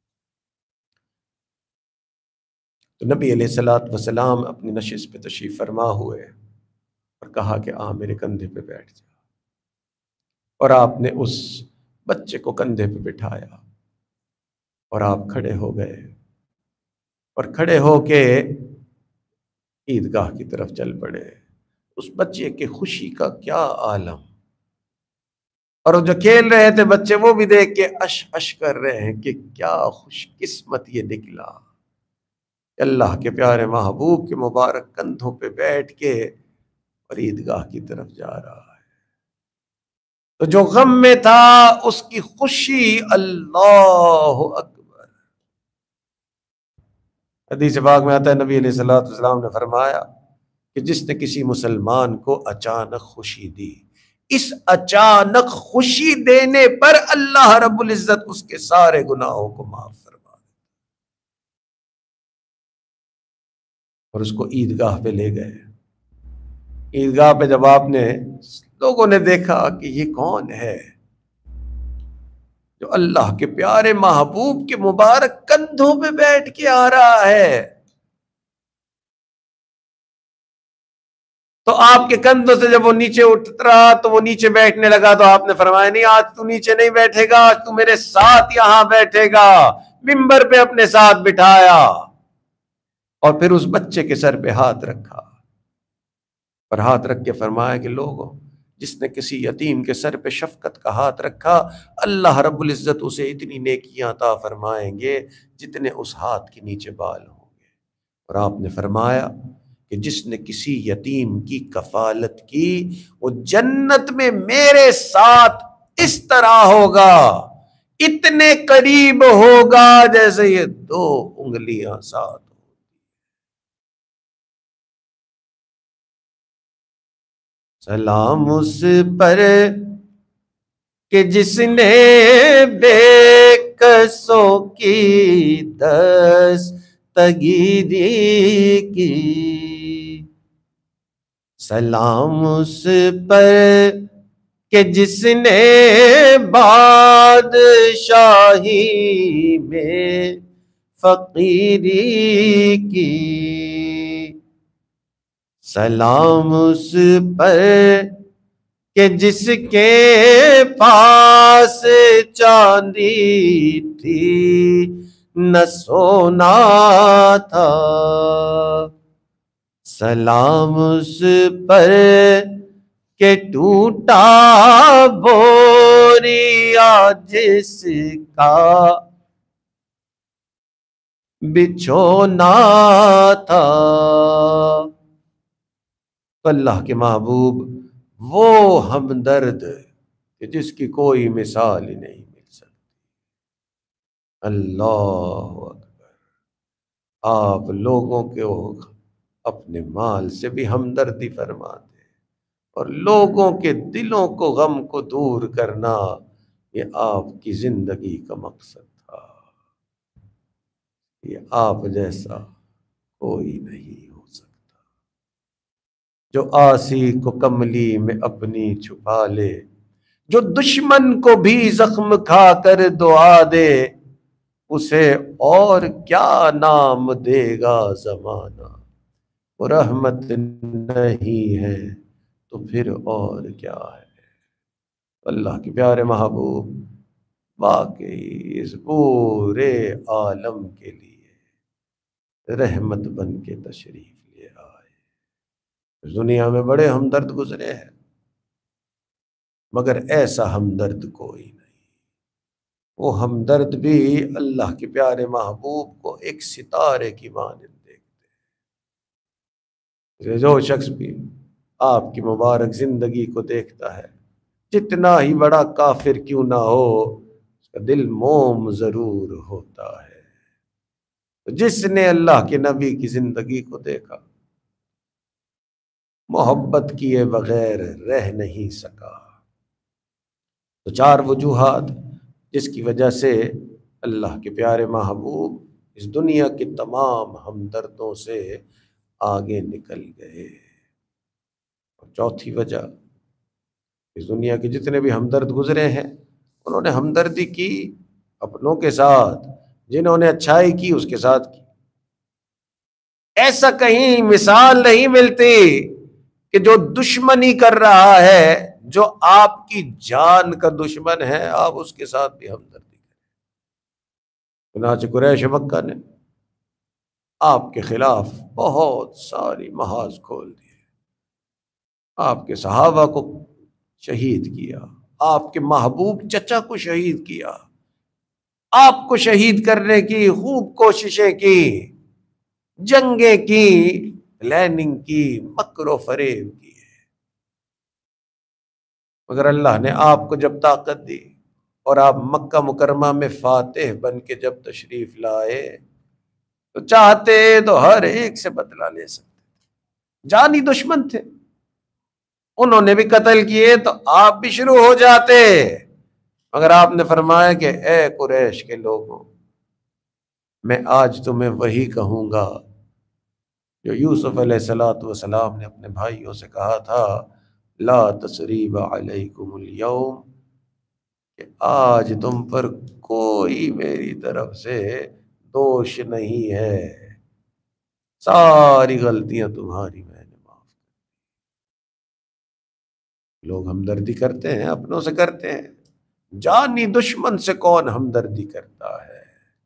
A: تو نبی علیہ الصلوۃ والسلام اپنی نشست پہ تشریف فرما ہوئے اور کہا کہ آ میرے کندھے پہ بیٹھ جا، اور آپ نے اس بچے کو کندھے پہ بٹھایا، اور آپ کھڑے ہو گئے، اور کھڑے ہو کے عیدگاہ کی طرف چل پڑے۔ اس بچے کی خوشی کا کیا عالم، اور جو کھیل رہے تھے بچے وہ بھی دیکھ کے اش اش کر رہے ہیں کہ کیا خوش قسمت یہ نکلا، اللہ کے پیارے محبوب کے مبارک کندھوں پہ بیٹھ کے اور عیدگاہ کی طرف جا رہا ہے۔ تو جو غم میں تھا اس کی خوشی، اللہ اکبر۔ حدیث پاک میں آتا ہے نبی علیہ الصلوۃ والسلام نے فرمایا کہ جس نے کسی مسلمان کو اچانک خوشی دی، اس اچانک خوشی دینے پر اللہ رب العزت اس کے سارے گناہوں کو معاف فرما دے، اور اس کو عیدگاہ پہ لے گئے۔ عیدگاہ پہ جب آپ نے لوگوں نے دیکھا کہ یہ کون ہے جو اللہ کے پیارے محبوب کے مبارک کندھوں پہ بیٹھ کے آ رہا ہے، تو آپ کے کندھوں سے جب وہ نیچے اترا تو وہ نیچے بیٹھنے لگا، تو آپ نے فرمایا نہیں آج تو نیچے نہیں بیٹھے گا، آج تو میرے ساتھ یہاں بیٹھے گا۔ منبر پہ اپنے ساتھ بٹھایا، اور پھر اس بچے کے سر پہ ہاتھ رکھا، اور ہاتھ رکھ کے فرمایا کہ لوگوں، جس نے کسی یتیم کے سر پہ شفقت کا ہاتھ رکھا، اللہ رب العزت اسے اتنی نیکیاں عطا فرمائیں گے جتنے اس ہاتھ کے نیچے بال ہوں گے۔ اور آپ نے فرمایا کہ جس نے کسی یتیم کی کفالت کی، وہ جنت میں میرے ساتھ اس طرح ہوگا اتنے قریب ہوگا جیسے یہ دو انگلیاں ساتھ. سلام اس پر کہ جس نے بے کسوں کی دستگیری کی. سلام اس پر کہ جس نے بادشاہی میں فقیری کی. سلام اس پر کہ جس کے پاس چاندی تھی نہ سونا تھا. سلام اس پر کہ ٹوٹا بوریا جس کا بچھونا تھا. اللہ کے محبوب وہ ہمدرد کہ جس کی کوئی مثال ہی نہیں مل سکتی. اللہ اکبر. آپ لوگوں کو اپنے مال سے بھی ہمدردی فرماتے اور لوگوں کے دلوں کو غم کو دور کرنا یہ آپ کی زندگی کا مقصد تھا. یہ آپ جیسا کوئی نہیں ہو سکتا جو آسی کو کملی میں اپنی چھپا لے، جو دشمن کو بھی زخم کھا کر دعا دے. اسے اور کیا نام دے گا زمانہ، وہ رحمت نہیں ہے تو پھر اور کیا ہے. اللہ کے پیارے محبوب واقعی اس پورے عالم کے لیے رحمت بن کے تشریف لے آئے. اس دنیا میں بڑے ہمدرد گزرے ہیں مگر ایسا ہمدرد کوئی نہیں. وہ ہمدرد بھی اللہ کے پیارے محبوب کو ایک ستارے کی مانند دیکھتے ہیں. جو شخص بھی آپ کی مبارک زندگی کو دیکھتا ہے، جتنا ہی بڑا کافر کیوں نہ ہو، اس کا دل موم ضرور ہوتا ہے. جس نے اللہ کے نبی کی زندگی کو دیکھا محبت کیے بغیر رہ نہیں سکا. تو چار وجوہات جس کی وجہ سے اللہ کے پیارے محبوب اس دنیا کے تمام ہمدردوں سے آگے نکل گئے. اور چوتھی وجہ، اس دنیا کے جتنے بھی ہمدرد گزرے ہیں انہوں نے ہمدردی کی اپنوں کے ساتھ، جنہوں نے اچھائی کی اس کے ساتھ کی. ایسا کہیں مثال نہیں ملتی کہ جو دشمنی کر رہا ہے، جو آپ کی جان کا دشمن ہے، آپ اس کے ساتھ بھی ہمدردی کریں. چنانچہ قریش مکہ نے آپ کے خلاف بہت ساری محاذ کھول دیے، آپ کے صحابہ کو شہید کیا، آپ کے محبوب چچا کو شہید کیا، آپ کو شہید کرنے کی خوب کوششیں کی، جنگیں کی، پلاننگ کی، مکر و فریب کی. مگر اللہ نے آپ کو جب طاقت دی اور آپ مکہ مکرمہ میں فاتح بن کے جب تشریف لائے تو چاہتے تو ہر ایک سے بدلہ لے سکتے. جانی دشمن تھے، انہوں نے بھی قتل کیے تو آپ بھی شروع ہو جاتے. مگر آپ نے فرمایا کہ اے قریش کے لوگوں، میں آج تمہیں وہی کہوں گا جو یوسف علیہ الصلوۃ والسلام نے اپنے بھائیوں سے کہا تھا، لا تثریب علیکم اليوم، کہ آج تم پر کوئی میری طرف سے دوش نہیں ہے، ساری غلطیاں تمہاری میں نے معاف کر. لوگ ہمدردی کرتے ہیں، اپنوں سے کرتے ہیں، جانی دشمن سے کون ہمدردی کرتا ہے.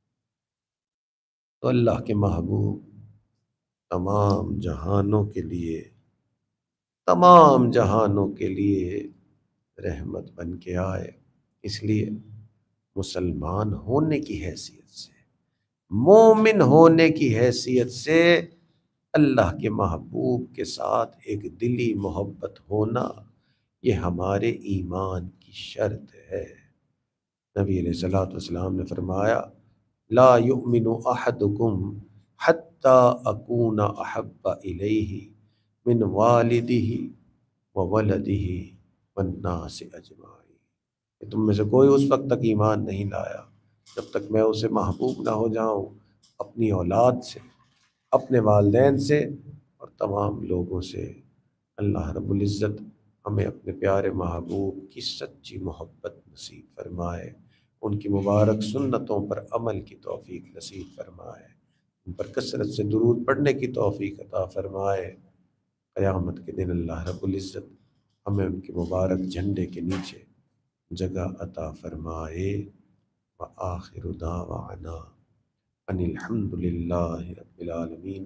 A: تو اللہ کے محبوب تمام جہانوں کے لیے تمام جہانوں کے لیے رحمت بن کے آئے. اس لیے مسلمان ہونے کی حیثیت سے، مومن ہونے کی حیثیت سے اللہ کے محبوب کے ساتھ ایک دلی محبت ہونا یہ ہمارے ایمان کی شرط ہے. نبی علیہ الصلوۃ والسلام نے فرمایا لا یؤمن احدکم حتی اکون احب الیہ من والدہ وولدہ والناس اجمعین، کہ تم میں سے کوئی اس وقت تک ایمان نہیں لایا جب تک میں اسے محبوب نہ ہو جاؤں اپنی اولاد سے، اپنے والدین سے اور تمام لوگوں سے۔ اللہ رب العزت ہمیں اپنے پیارے محبوب کی سچی محبت نصیب فرمائے، ان کی مبارک سنتوں پر عمل کی توفیق نصیب فرمائے، ان پر کثرت سے درود پڑھنے کی توفیق عطا فرمائے۔ قیامت کے دن اللہ رب العزت ہمیں ان کے مبارک جھنڈے کے نیچے جگہ عطا فرمائے۔ وآخر دعوانا ان الحمد للہ رب العالمین۔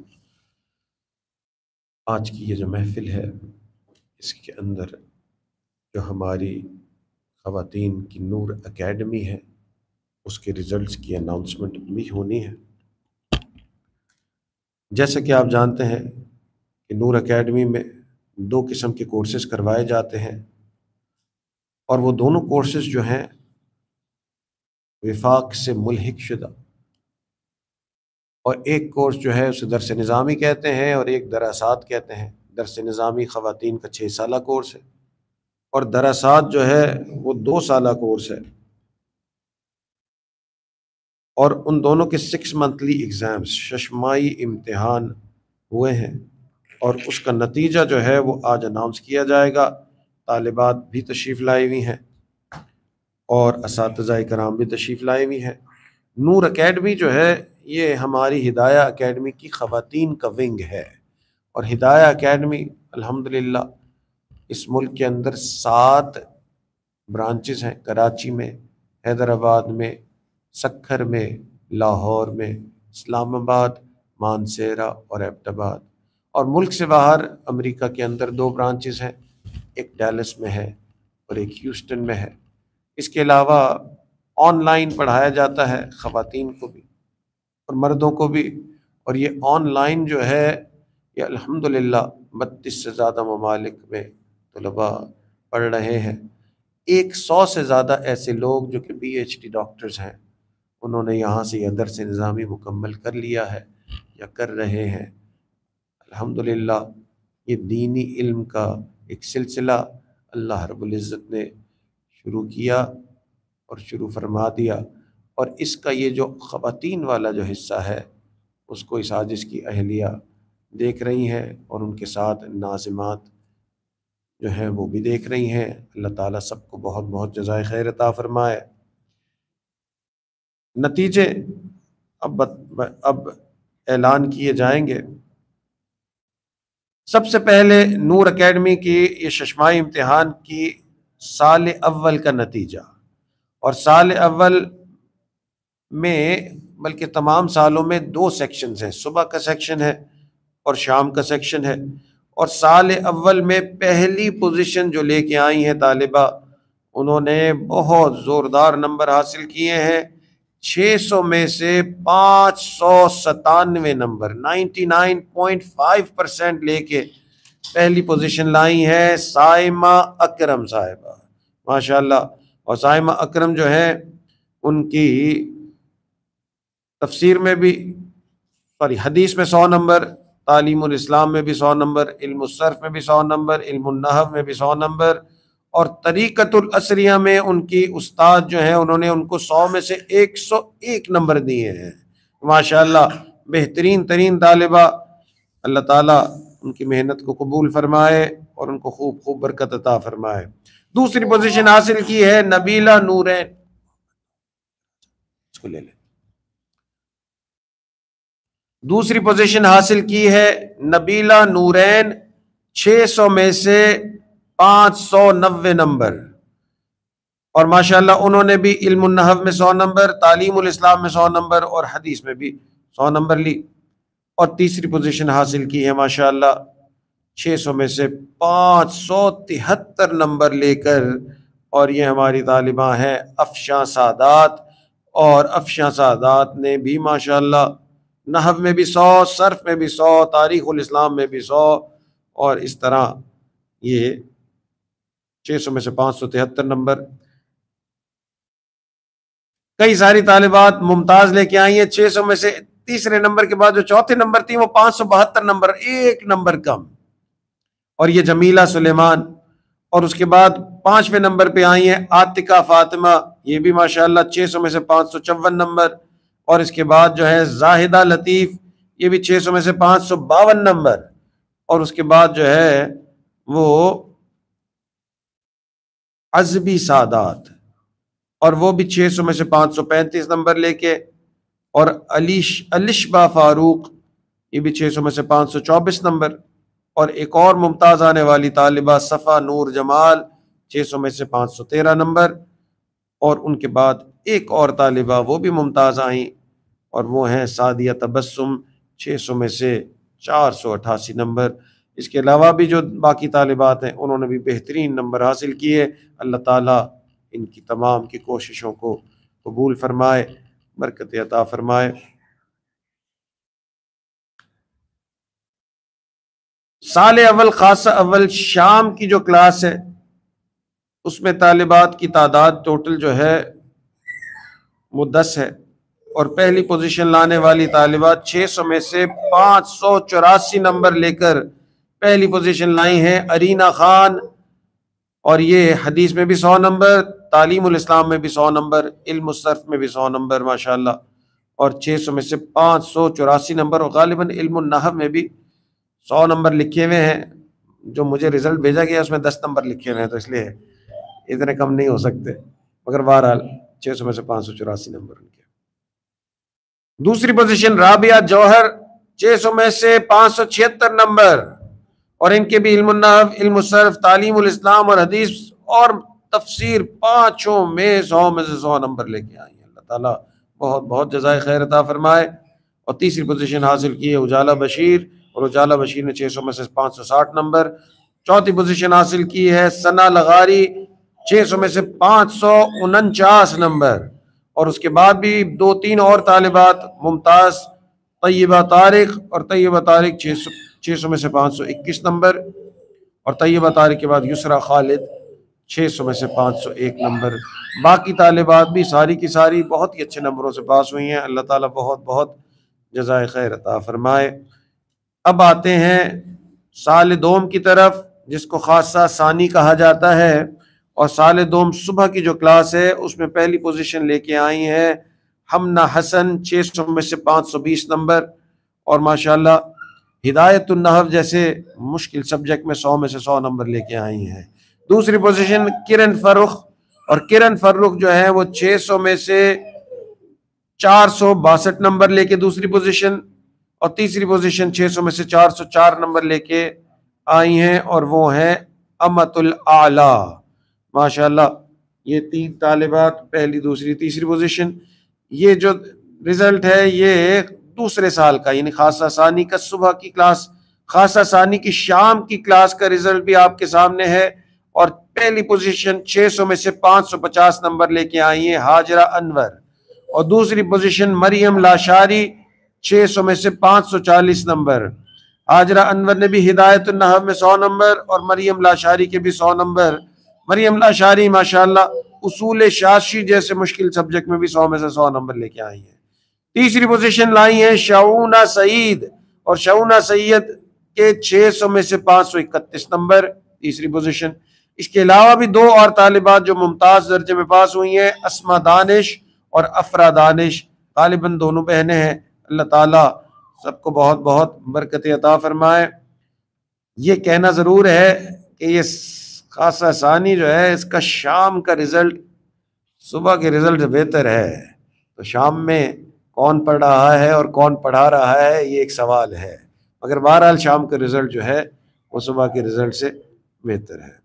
A: آج کی یہ جو محفل ہے اس کے اندر جو ہماری خواتین کی نور اکیڈمی ہے اس کے ریزلٹس کی اناؤنسمنٹ بھی ہونی ہے۔ جیسا کہ آپ جانتے ہیں کہ نور اکیڈمی میں دو قسم کے کورسز کروائے جاتے ہیں، اور وہ دونوں کورسز جو ہیں وفاق سے ملحق شدہ، اور ایک کورس جو ہے اسے درس نظامی کہتے ہیں اور ایک دراسات کہتے ہیں۔ درس نظامی خواتین کا چھ سالہ کورس ہے اور دراسات جو ہے وہ دو سالہ کورس ہے، اور ان دونوں کے سکس منتھلی ایگزامز ششمائی امتحان ہوئے ہیں، اور اس کا نتیجہ جو ہے وہ آج اناؤنس کیا جائے گا۔ طالبات بھی تشریف لائی ہوئی ہیں اور اساتذہ کرام بھی تشریف لائی ہوئی ہیں۔ نور اکیڈمی جو ہے یہ ہماری ہدایہ اکیڈمی کی خواتین کا ونگ ہے، اور ہدایہ اکیڈمی الحمدللہ اس ملک کے اندر سات برانچز ہیں، کراچی میں، حیدرآباد میں، سکھر میں، لاہور میں، اسلام آباد، مانسیرہ اور ایبٹ آباد، اور ملک سے باہر امریکہ کے اندر دو برانچز ہیں، ایک ڈیلس میں ہے اور ایک ہیوسٹن میں ہے۔ اس کے علاوہ آن لائن پڑھایا جاتا ہے خواتین کو بھی اور مردوں کو بھی، اور یہ آن لائن جو ہے یہ الحمدللہ بتیس سے زیادہ ممالک میں طلباء پڑھ رہے ہیں۔ ایک سو سے زیادہ ایسے لوگ جو کہ پی ایچ ڈی ڈاکٹرز ہیں انہوں نے یہاں سے یہ درس نظامی مکمل کر لیا ہے یا کر رہے ہیں۔ الحمدللہ یہ دینی علم کا ایک سلسلہ اللہ رب العزت نے شروع کیا اور شروع فرما دیا، اور اس کا یہ جو خواتین والا جو حصہ ہے اس کو اس سازش کی اہلیہ دیکھ رہی ہیں، اور ان کے ساتھ ناظمات جو ہیں وہ بھی دیکھ رہی ہیں۔ اللہ تعالیٰ سب کو بہت بہت جزائے خیر عطا فرمائے۔ نتیجے اب اب اعلان کیے جائیں گے۔ سب سے پہلے نور اکیڈمی کی یہ ششمائی امتحان کی سال اول کا نتیجہ، اور سال اول میں بلکہ تمام سالوں میں دو سیکشنز ہیں، صبح کا سیکشن ہے اور شام کا سیکشن ہے، اور سال اول میں پہلی پوزیشن جو لے کے آئی ہیں طالبہ انہوں نے بہت زوردار نمبر حاصل کیے ہیں، چھ سو میں سے پانچ سو ستانوے number ninety nine point five percent لے کے پہلی پوزیشن لائی ہے سائمہ اکرم صاحبہ، ماشاءاللہ۔ اور سائمہ اکرم جو ہے ان کی تفسیر میں بھی سوری حدیث میں سو نمبر، تعلیم الاسلام میں بھی سو نمبر، علم الصرف میں بھی سو نمبر، علم النحو میں بھی سو نمبر، اور طریقۃ الاسریہ میں ان کی استاد جو ہیں انہوں نے ان کو سو میں سے ایک سو ایک نمبر دیے ہیں، ماشاءاللہ بہترین ترین طالبہ۔ اللہ تعالیٰ ان کی محنت کو قبول فرمائے اور ان کو خوب خوب برکت عطا فرمائے۔ دوسری پوزیشن حاصل کی ہے نبیلہ نورین، اس کو لے لیں۔ دوسری پوزیشن حاصل کی ہے نبیلہ نورین، چھ سو میں سے پانچ سو نوے نمبر، اور ماشاءاللہ انہوں نے بھی علم النحو میں سو نمبر، تعلیم الاسلام میں سو نمبر اور حدیث میں بھی سو نمبر لی۔ اور تیسری پوزیشن حاصل کی ہے ماشاءاللہ چھ سو میں سے پانچ سو تہتر نمبر لے کر، اور یہ ہماری طالبہ ہیں افشاں سعادات، اور افشاں سعادات نے بھی ماشاءاللہ نحو میں بھی سو، صرف میں بھی سو، تاریخ الاسلام میں بھی سو، اور اس طرح یہ چھ سو میں سے پانچ سو تہتر نمبر کئی ساری طالبات ممتاز لے کے آئی ہیں چھ سو میں سے تیسرے نمبر کے بعد جو چوتھے نمبر تھی وہ پانچ سو بہتر نمبر، ایک نمبر کم، اور یہ جمیلہ سلیمان. اور اس کے بعد پانچویں نمبر پہ آئی ہیں عاتقہ فاطمہ، یہ بھی ماشاءاللہ چھ سو میں سے پانچ سو چون نمبر. اور اس کے بعد جو ہے زاہدہ لطیف، یہ بھی چھ سو میں سے پانچ سو باون نمبر. اور اس کے بعد جو ہے وہ عزبی سادات، اور وہ بھی چھ سو میں سے پانچ سو پینتیس نمبر لے کے. اور علیش الشبا فاروق، یہ بھی چھ سو میں سے پانچ سو چوبیس نمبر. اور ایک اور ممتاز آنے والی طالبہ صفا نور جمال، چھ سو میں سے پانچ سو تیرہ نمبر. اور ان کے بعد ایک اور طالبہ وہ بھی ممتاز آئیں، اور وہ ہیں سعدیہ تبسم، چھ سو میں سے چار سو اٹھاسی نمبر. اس کے علاوہ بھی جو باقی طالبات ہیں انہوں نے بھی بہترین نمبر حاصل کیے. اللہ تعالیٰ ان کی تمام کی کوششوں کو قبول فرمائے، برکت عطا فرمائے. سال اول خاصہ اول شام کی جو کلاس ہے اس میں طالبات کی تعداد ٹوٹل جو ہے وہ دس ہے، اور پہلی پوزیشن لانے والی طالبات چھ سو میں سے پانچ سو چوراسی نمبر لے کر پہلی پوزیشن لائی ہیں ارینا خان. اور یہ حدیث میں بھی سو نمبر، تعلیم الاسلام میں بھی سو نمبر، علم الصرف میں بھی سو نمبر ماشاءاللہ، اور چھ سو میں سے پانچ سو چوراسی نمبر. اور غالباً علم النحو میں بھی سو نمبر لکھے ہوئے ہیں، جو مجھے رزلٹ بھیجا گیا اس میں دس نمبر لکھے ہوئے ہیں، تو اس لیے اتنے کم نہیں ہو سکتے، مگر بہرحال چھ سو میں سے پانچ سو چوراسی نمبر ان کے. دوسری پوزیشن رابعہ جوہر، چھ سو میں سے پانچ سو چھہتر نمبر، اور ان کے بھی علم النحو، علم الصرف، تعلیم الاسلام اور حدیث اور تفسیر پانچوں میں سو میں سے سو نمبر لے کے آئی ہیں. اللہ تعالیٰ بہت بہت جزائے خیر عطا فرمائے. اور تیسری پوزیشن حاصل کی ہے اجالا بشیر، اور اجالا بشیر نے چھ سو میں سے پانچ سو ساٹھ نمبر. چوتھی پوزیشن حاصل کی ہے ثنا لغاری، چھ سو میں سے پانچ سو انچاس نمبر. اور اس کے بعد بھی دو تین اور طالبات ممتاز، طیبہ طارق، اور طیبہ طارق چھ سو چھ سو میں سے پانچ سو اکیس نمبر. اور طیبہ طارق کے بعد یسرا خالد، چھ سو میں سے پانچ سو ایک نمبر. باقی طالبات بھی ساری کی ساری بہت ہی اچھے نمبروں سے پاس ہوئی ہیں. اللہ تعالیٰ بہت بہت جزائے خیر عطا فرمائے. اب آتے ہیں سال دوم کی طرف، جس کو خاصہ ثانی کہا جاتا ہے. اور سال دوم صبح کی جو کلاس ہے اس میں پہلی پوزیشن لے کے آئی ہیں ہمنہ حسن، چھ سو میں سے پانچ سو بیس نمبر. اور ماشاءاللہ ہدایت النحو جیسے مشکل سبجیکٹ میں سو میں سے سو نمبر لے کے آئی ہیں. دوسری پوزیشن کرن فرخ، اور کرن فرخ جو ہے وہ چھ سو میں سے چار سو باسٹھ نمبر لے کے دوسری پوزیشن، اور تیسری پوزیشن چھ سو میں سے چار سو چار نمبر لے کے آئی ہیں، اور وہ ہیں امت الاعلیٰ. ماشاءاللہ یہ تین طالبات پہلی دوسری تیسری پوزیشن. یہ جو رزلٹ ہے یہ دوسرے سال کا، یعنی خاصہ ثانی کا صبح کی کلاس، خاصہ ثانی کی شام کی کلاس کا رزلٹ بھی آپ کے سامنے ہے. اور پہلی پوزیشن چھ سو میں سے پانچ سو پچاس نمبر لے کے آئی ہیں ہاجرہ انور، اور دوسری پوزیشن مریم لاشاری، چھ سو میں سے پانچ سو چالیس نمبر. ہاجرہ انور نے بھی ہدایت النحو میں سو نمبر اور مریم لاشاری کے بھی سو نمبر. مریم لاشاری ماشاءاللہ اصول شاشی جیسے مشکل سبجیکٹ میں بھی سو میں سے سو نمبر لے کے آئی ہیں. تیسری پوزیشن لائی ہیں شعونہ سعید، اور شعونہ سعید کے چھ سو میں سے پانچ سو اکتیس نمبر، تیسری پوزیشن. اس کے علاوہ بھی دو اور طالبات جو ممتاز درجے میں پاس ہوئی ہیں، اسما دانش اور افرا دانش، غالباً دونوں بہنیں ہیں. اللہ تعالیٰ سب کو بہت بہت برکت عطا فرمائے. یہ کہنا ضرور ہے کہ یہ خاصہ ثانی جو ہے اس کا شام کا رزلٹ صبح کے رزلٹ سے بہتر ہے. تو شام میں کون پڑھ رہا ہے اور کون پڑھا رہا ہے یہ ایک سوال ہے، مگر بہرحال شام کا رزلٹ جو ہے وہ صبح کے رزلٹ سے بہتر ہے.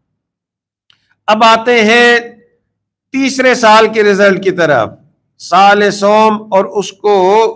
A: اب آتے ہیں تیسرے سال کے رزلٹ کی طرف، سال سوم، اور اس کو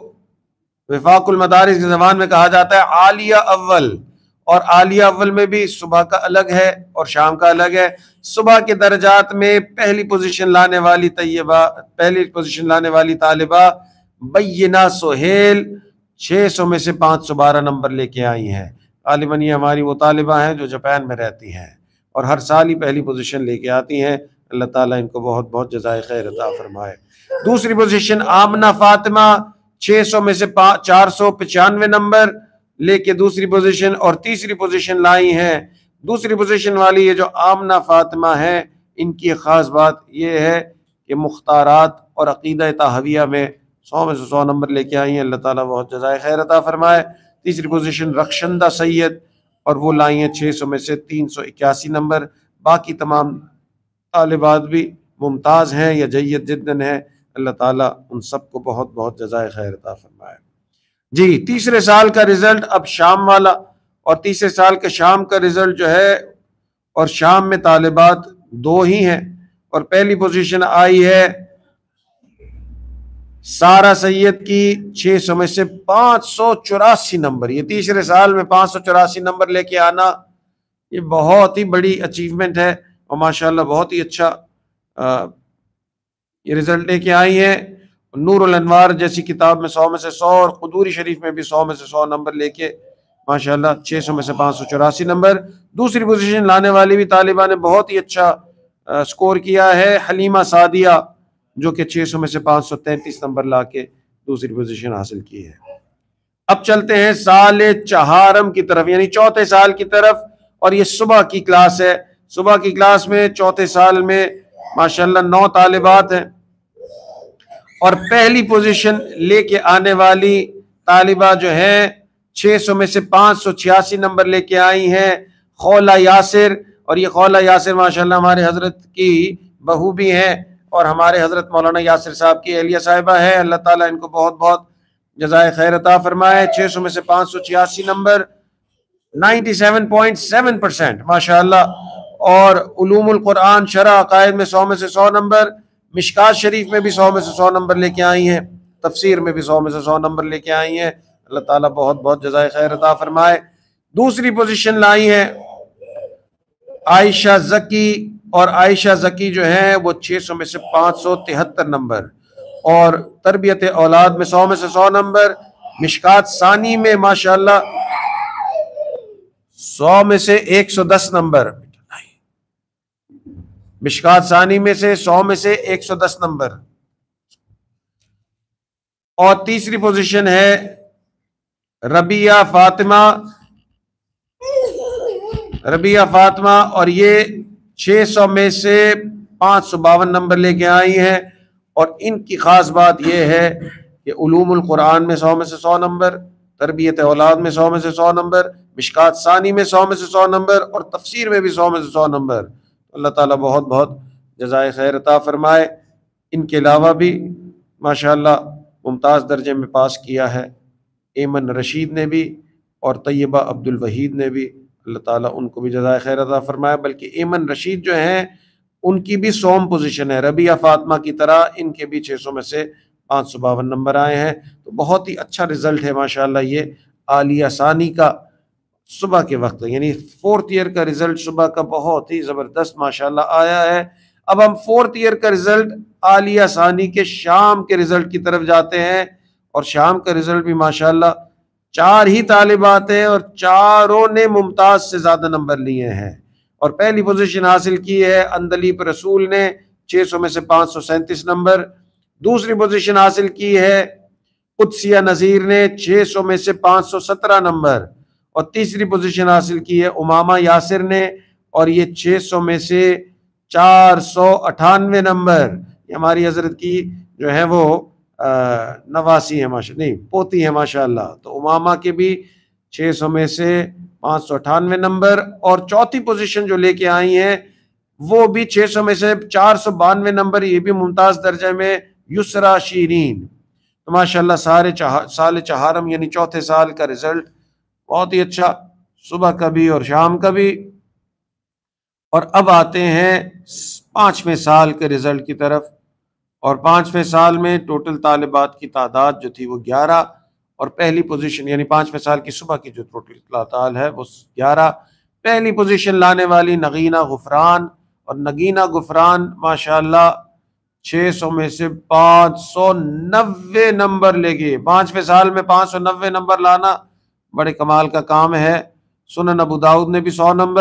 A: وفاق المدارس کی زبان میں کہا جاتا ہے عالیہ اول. اور عالیہ اول میں بھی صبح کا الگ ہے اور شام کا الگ ہے. صبح کے درجات میں پہلی پوزیشن لانے والی طیبہ پہلی پوزیشن لانے والی طالبہ بینہ سہیل، چھ سو میں سے پانچ سو بارہ نمبر لے کے آئی ہیں. غالباً یہ ہماری وہ طالبہ ہیں جو جاپان میں رہتی ہیں اور ہر سال ہی پہلی پوزیشن لے کے آتی ہیں. اللہ تعالیٰ ان کو بہت بہت جزائے خیر عطا فرمائے۔ دوسری پوزیشن آمنہ فاطمہ چھ سو میں سے چار سو پچانوے نمبر لے کے دوسری پوزیشن اور تیسری پوزیشن لائی ہیں۔ دوسری پوزیشن والی یہ جو آمنہ فاطمہ ہے، ان کی خاص بات یہ ہے کہ مختارات اور عقیدہ طحاویہ میں سو میں سے سو نمبر لے کے آئی ہیں، اللہ تعالیٰ بہت جزائے خیر عطا فرمائے۔ تیسری پوزیشن رخشندہ سید، اور وہ لائی ہیں چھ سو میں سے تین سو اکیاسی نمبر۔ باقی تمام طالبات بھی ممتاز ہیں یا جید جداً ہیں، اللہ تعالیٰ ان سب کو بہت بہت جزائے خیر عطا فرمائے۔ جی، تیسرے سال کا رزلٹ اب شام والا، اور تیسرے سال کے شام کا رزلٹ جو ہے، اور شام میں طالبات دو ہی ہیں، اور پہلی پوزیشن آئی ہے سارا سید کی چھ سو میں سے پانچ سو چوراسی نمبر۔ یہ تیسرے سال میں پانچ سو چوراسی نمبر لے کے آنا یہ بہت ہی بڑی اچیومنٹ ہے، اور ماشاءاللہ بہت ہی اچھا آ, یہ رزلٹ لے کے آئی ہیں۔ نور الانوار جیسی کتاب میں سو میں سے سو، اور قدوری شریف میں بھی سو میں سے سو نمبر لے کے ماشاءاللہ چھ سو میں سے پانچ سو چوراسی نمبر۔ دوسری پوزیشن لانے والی بھی طالبہ نے بہت ہی اچھا سکور کیا ہے، حلیمہ سعدیہ، جو کہ چھ سو میں سے پانچ سو تینتیس نمبر لا کے دوسری پوزیشن حاصل کی ہے۔ اب چلتے ہیں سال چہارم کی طرف، یعنی چوتھے سال کی طرف، اور یہ صبح کی کلاس ہے۔ صبح کی کلاس میں چوتھے سال میں ماشاءاللہ نو طالبات ہیں، اور پہلی پوزیشن لے کے آنے والی طالبہ جو ہیں چھ سو میں سے پانچ سو چھیاسی نمبر لے کے آئی ہیں خولہ یاسر، اور یہ خولہ یاسر ماشاءاللہ ہمارے حضرت کی بہو بھی ہیں، اور ہمارے حضرت مولانا یاسر صاحب کی اہلیہ صاحبہ ہے، اللہ تعالیٰ ان کو بہت بہت جزائے خیر عطا فرمائے۔ چھ سو میں سے پانچ سو چھیاسی number, ninety seven point seven percent ماشاءاللہ، اور علوم القرآن شرح عقائد میں سو میں سے سو نمبر، مشکات شریف میں بھی سو میں سے سو نمبر لے کے آئی ہیں، تفسیر میں بھی سو میں سے سو نمبر لے کے آئی ہیں، اللہ تعالیٰ بہت بہت جزائے خیر عطا فرمائے۔ دوسری پوزیشن لائی ہیں عائشہ زکی، اور عائشہ زکی جو ہیں وہ چھ سو میں سے پانچ سو تہتر نمبر، اور تربیت اولاد میں سو میں سے سو نمبر، مشکات ثانی میں ماشاءاللہ سو میں سے ایک سو دس نمبر، مشکات ثانی میں سے سو میں سے ایک سو دس نمبر، اور تیسری پوزیشن ہے ربیہ فاطمہ، ربیہ فاطمہ، اور یہ چھ سو میں سے پانچ سو باون نمبر لے کے آئی ہیں، اور ان کی خاص بات یہ ہے کہ علوم القرآن میں سو میں سے سو نمبر، تربیت اولاد میں سو میں سے سو نمبر، مشکات ثانی میں سو میں سے سو نمبر، اور تفسیر میں بھی سو میں سے سو نمبر۔ اللہ تعالیٰ بہت بہت جزائے خیر عطا فرمائے۔ ان کے علاوہ بھی ماشاءاللہ ممتاز درجے میں پاس کیا ہے ایمن رشید نے بھی، اور طیبہ عبد الوحید نے بھی، اللہ تعالیٰ ان کو بھی جزائے خیر عطا فرمائے۔ بلکہ ایمن رشید جو ہیں ان کی بھی سوم پوزیشن ہے، ربیہ فاطمہ کی طرح ان کے بھی چھ سو میں سے پانچ سو باون نمبر آئے ہیں، تو بہت ہی اچھا رزلٹ ہے ماشاءاللہ یہ عالیہ ثانی کا صبح کے وقت، یعنی فورتھ ایئر کا رزلٹ صبح کا بہت ہی زبردست ماشاءاللہ آیا ہے۔ اب ہم فورتھ ایئر کا رزلٹ عالیہ ثانی کے شام کے رزلٹ کی طرف جاتے ہیں، اور شام کا رزلٹ بھی ماشاءاللہ چار ہی طالبات ہیں، اور چاروں نے ممتاز سے زیادہ نمبر لیے ہیں۔ اور پہلی پوزیشن حاصل کی ہے اندلیب رسول نے چھ سو میں سے پانچ سو سینتیس نمبر، دوسری پوزیشن حاصل کی ہے قدسیہ نذیر نے چھ سو میں سے پانچ سو سترہ نمبر، اور تیسری پوزیشن حاصل کی ہے امامہ یاسر نے، اور یہ چھ سو میں سے چار سو اٹھانوے نمبر۔ یہ ہماری حضرت کی جو ہے وہ نواسی ہے ماشاء نہیں پوتی ہے ماشاءاللہ، تو امامہ کے بھی چھ سو میں سے پانچ سو اٹھانوے نمبر، اور چوتھی پوزیشن جو لے کے آئی ہیں وہ بھی چھ سو میں سے چار سو بانوے نمبر، یہ بھی ممتاز درجے میں یسرا شیرین۔ تو ماشاءاللہ سارے چہار سال چہارم یعنی چوتھے سال کا رزلٹ بہت ہی اچھا، صبح کا بھی اور شام کا بھی۔ اور اب آتے ہیں پانچویں سال کے رزلٹ کی طرف، اور پانچویں سال میں ٹوٹل طالبات کی تعداد جو تھی وہ گیارہ، اور پہلی پوزیشن یعنی پانچویں سال کی صبح کی جو ٹوٹل تعداد ہے وہ گیارہ۔ پہلی پوزیشن لانے والی نگینہ غفران، اور نگینہ غفران ماشاءاللہ چھ سو میں سے پانچ سو نوے نمبر لے گئے۔ پانچویں سال میں پانچ سو نوے نمبر لانا بڑے کمال کا کام ہے۔ سنن ابو داؤد نے بھی سو نمبر،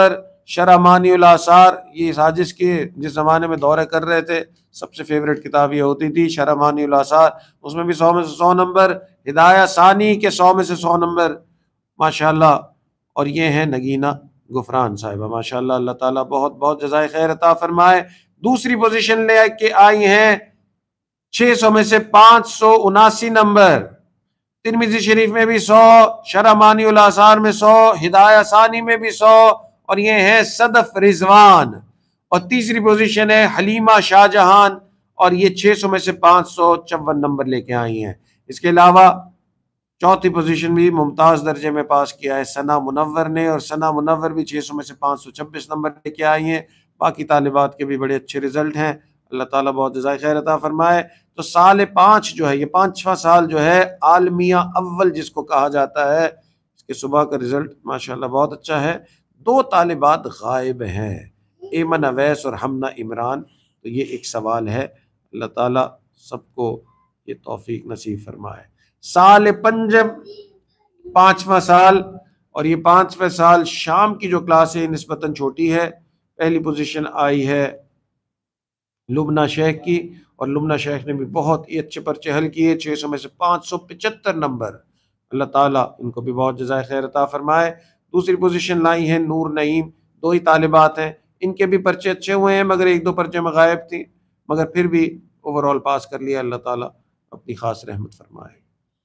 A: شرح الاثار، یہ ساجس کے جس زمانے میں دورے کر رہے تھے سب سے فیوریٹ کتاب یہ ہوتی تھی شرح الاثار، اس میں بھی سو میں سے سو نمبر، ہدایہ ثانی کے سو میں سے سو نمبر ماشاءاللہ. اور یہ ہیں نگینہ غفران صاحبہ ماشاءاللہ، اللہ تعالیٰ بہت بہت جزائے خیر عطا فرمائے. دوسری پوزیشن لے کے آئی ہیں چھ سو میں سے پانچ سو اناسی نمبر، ترمذی شریف میں بھی سو، شرح مانی الاثار میں سو، ہدایہ ثانی میں بھی سو، اور یہ ہے صدف رضوان. اور تیسری پوزیشن ہے حلیمہ شاہ جہان، اور یہ چھ سو میں سے پانچ سو چون نمبر لے کے آئی ہیں. اس کے علاوہ چوتھی پوزیشن بھی ممتاز درجے میں پاس کیا ہے ثنا منور نے، اور ثنا منور بھی چھ سو میں سے پانچ سو چھبیس نمبر لے کے آئی ہیں. باقی طالبات کے بھی بڑے اچھے رزلٹ ہیں، اللہ تعالیٰ بہت جزائے خیر عطا فرمائے. تو سال پانچ جو ہے، یہ پانچواں سال جو ہے عالمیہ اول جس کو کہا جاتا ہے، اس کے صبح کا رزلٹ ماشاءاللہ بہت اچھا ہے. دو طالبات غائب ہیں، ایمن اویس اور ہمنا عمران. تو یہ ایک سوال ہے، اللہ تعالیٰ سب کو یہ توفیق نصیب فرمائے. سال پنجم پانچواں سال، اور یہ پانچواں سال شام کی جو کلاس ہے نسبتاً چھوٹی ہے. پہلی پوزیشن آئی ہے لبنہ شیخ کی، اور لبنہ شیخ نے بھی بہت ہی اچھے پرچے حل کیے، چھ سو میں سے پانچ سو پچہتر نمبر. اللہ تعالیٰ ان کو بھی بہت جزائے خیر عطا فرمائے. دوسری پوزیشن لائی ہیں نور نعیم، دو ہی طالبات ہیں، ان کے بھی پرچے اچھے ہوئے ہیں مگر ایک دو پرچے میں غائب تھی، مگر پھر بھی اوور آل پاس کر لیا. اللہ تعالیٰ اپنی خاص رحمت فرمائے.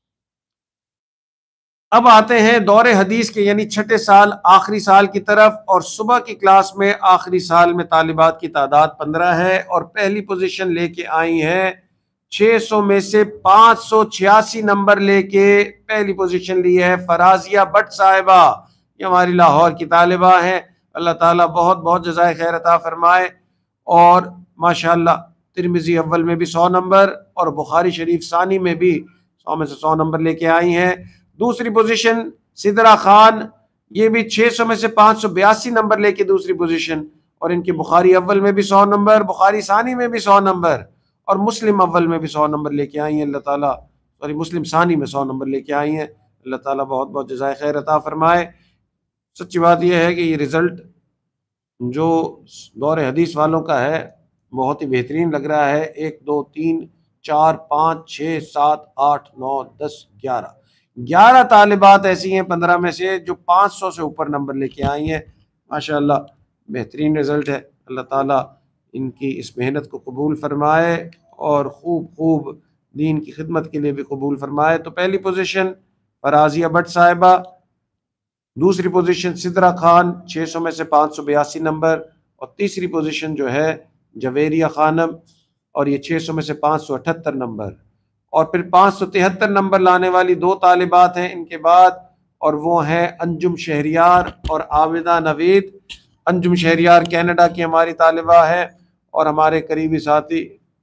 A: اب آتے ہیں دور حدیث کے یعنی چھٹے سال آخری سال کی طرف، اور صبح کی کلاس میں آخری سال میں طالبات کی تعداد پندرہ ہے، اور پہلی پوزیشن لے کے آئی ہیں چھ سو میں سے پانچ سو چھیاسی نمبر لے کے پہلی پوزیشن لی ہے فرازیہ بٹ صاحبہ. یہ ہماری لاہور کی طالبہ ہیں، اللہ تعالیٰ بہت بہت جزائے خیر عطا فرمائے. اور ماشاءاللہ ترمذی اول میں بھی سو نمبر اور بخاری شریف ثانی میں بھی سو میں سے سو نمبر لے کے آئی ہیں. دوسری پوزیشن سدرا خان، یہ بھی چھ سو میں سے پانچ سو بیاسی نمبر لے کے دوسری پوزیشن، اور ان کے بخاری اول میں بھی سو نمبر، بخاری ثانی میں بھی سو نمبر، اور مسلم اول میں بھی سو نمبر لے کے آئی ہیں. اللہ تعالیٰ سوری مسلم ثانی میں سو نمبر لے کے آئی ہیں. اللہ تعالیٰ بہت بہت جزائے خیر عطا فرمائے. سچی بات یہ ہے کہ یہ رزلٹ جو دور حدیث والوں کا ہے بہت ہی بہترین لگ رہا ہے. ایک دو تین چار پانچ چھ سات آٹھ نو دس گیارہ گیارہ طالبات ایسی ہیں پندرہ میں سے جو پانچ سو سے اوپر نمبر لے کے آئی ہیں. ماشاءاللہ بہترین رزلٹ ہے. اللہ تعالیٰ ان کی اس محنت کو قبول فرمائے اور خوب خوب دین کی خدمت کے لیے بھی قبول فرمائے. تو پہلی پوزیشن فرازیہ بٹ صاحبہ، دوسری پوزیشن سدرا خان چھ سو میں سے پانچ سو بیاسی نمبر، اور تیسری پوزیشن جو ہے جویریہ خانم، اور یہ چھ سو میں سے پانچ سو اٹھتر نمبر. اور پھر پانچ سو تہتر نمبر لانے والی دو طالبات ہیں ان کے بعد، اور وہ ہیں انجم شہریار اور عابدہ نوید. انجم شہریار کینیڈا کی ہماری طالبہ ہے، اور ہمارے قریبی ساتھی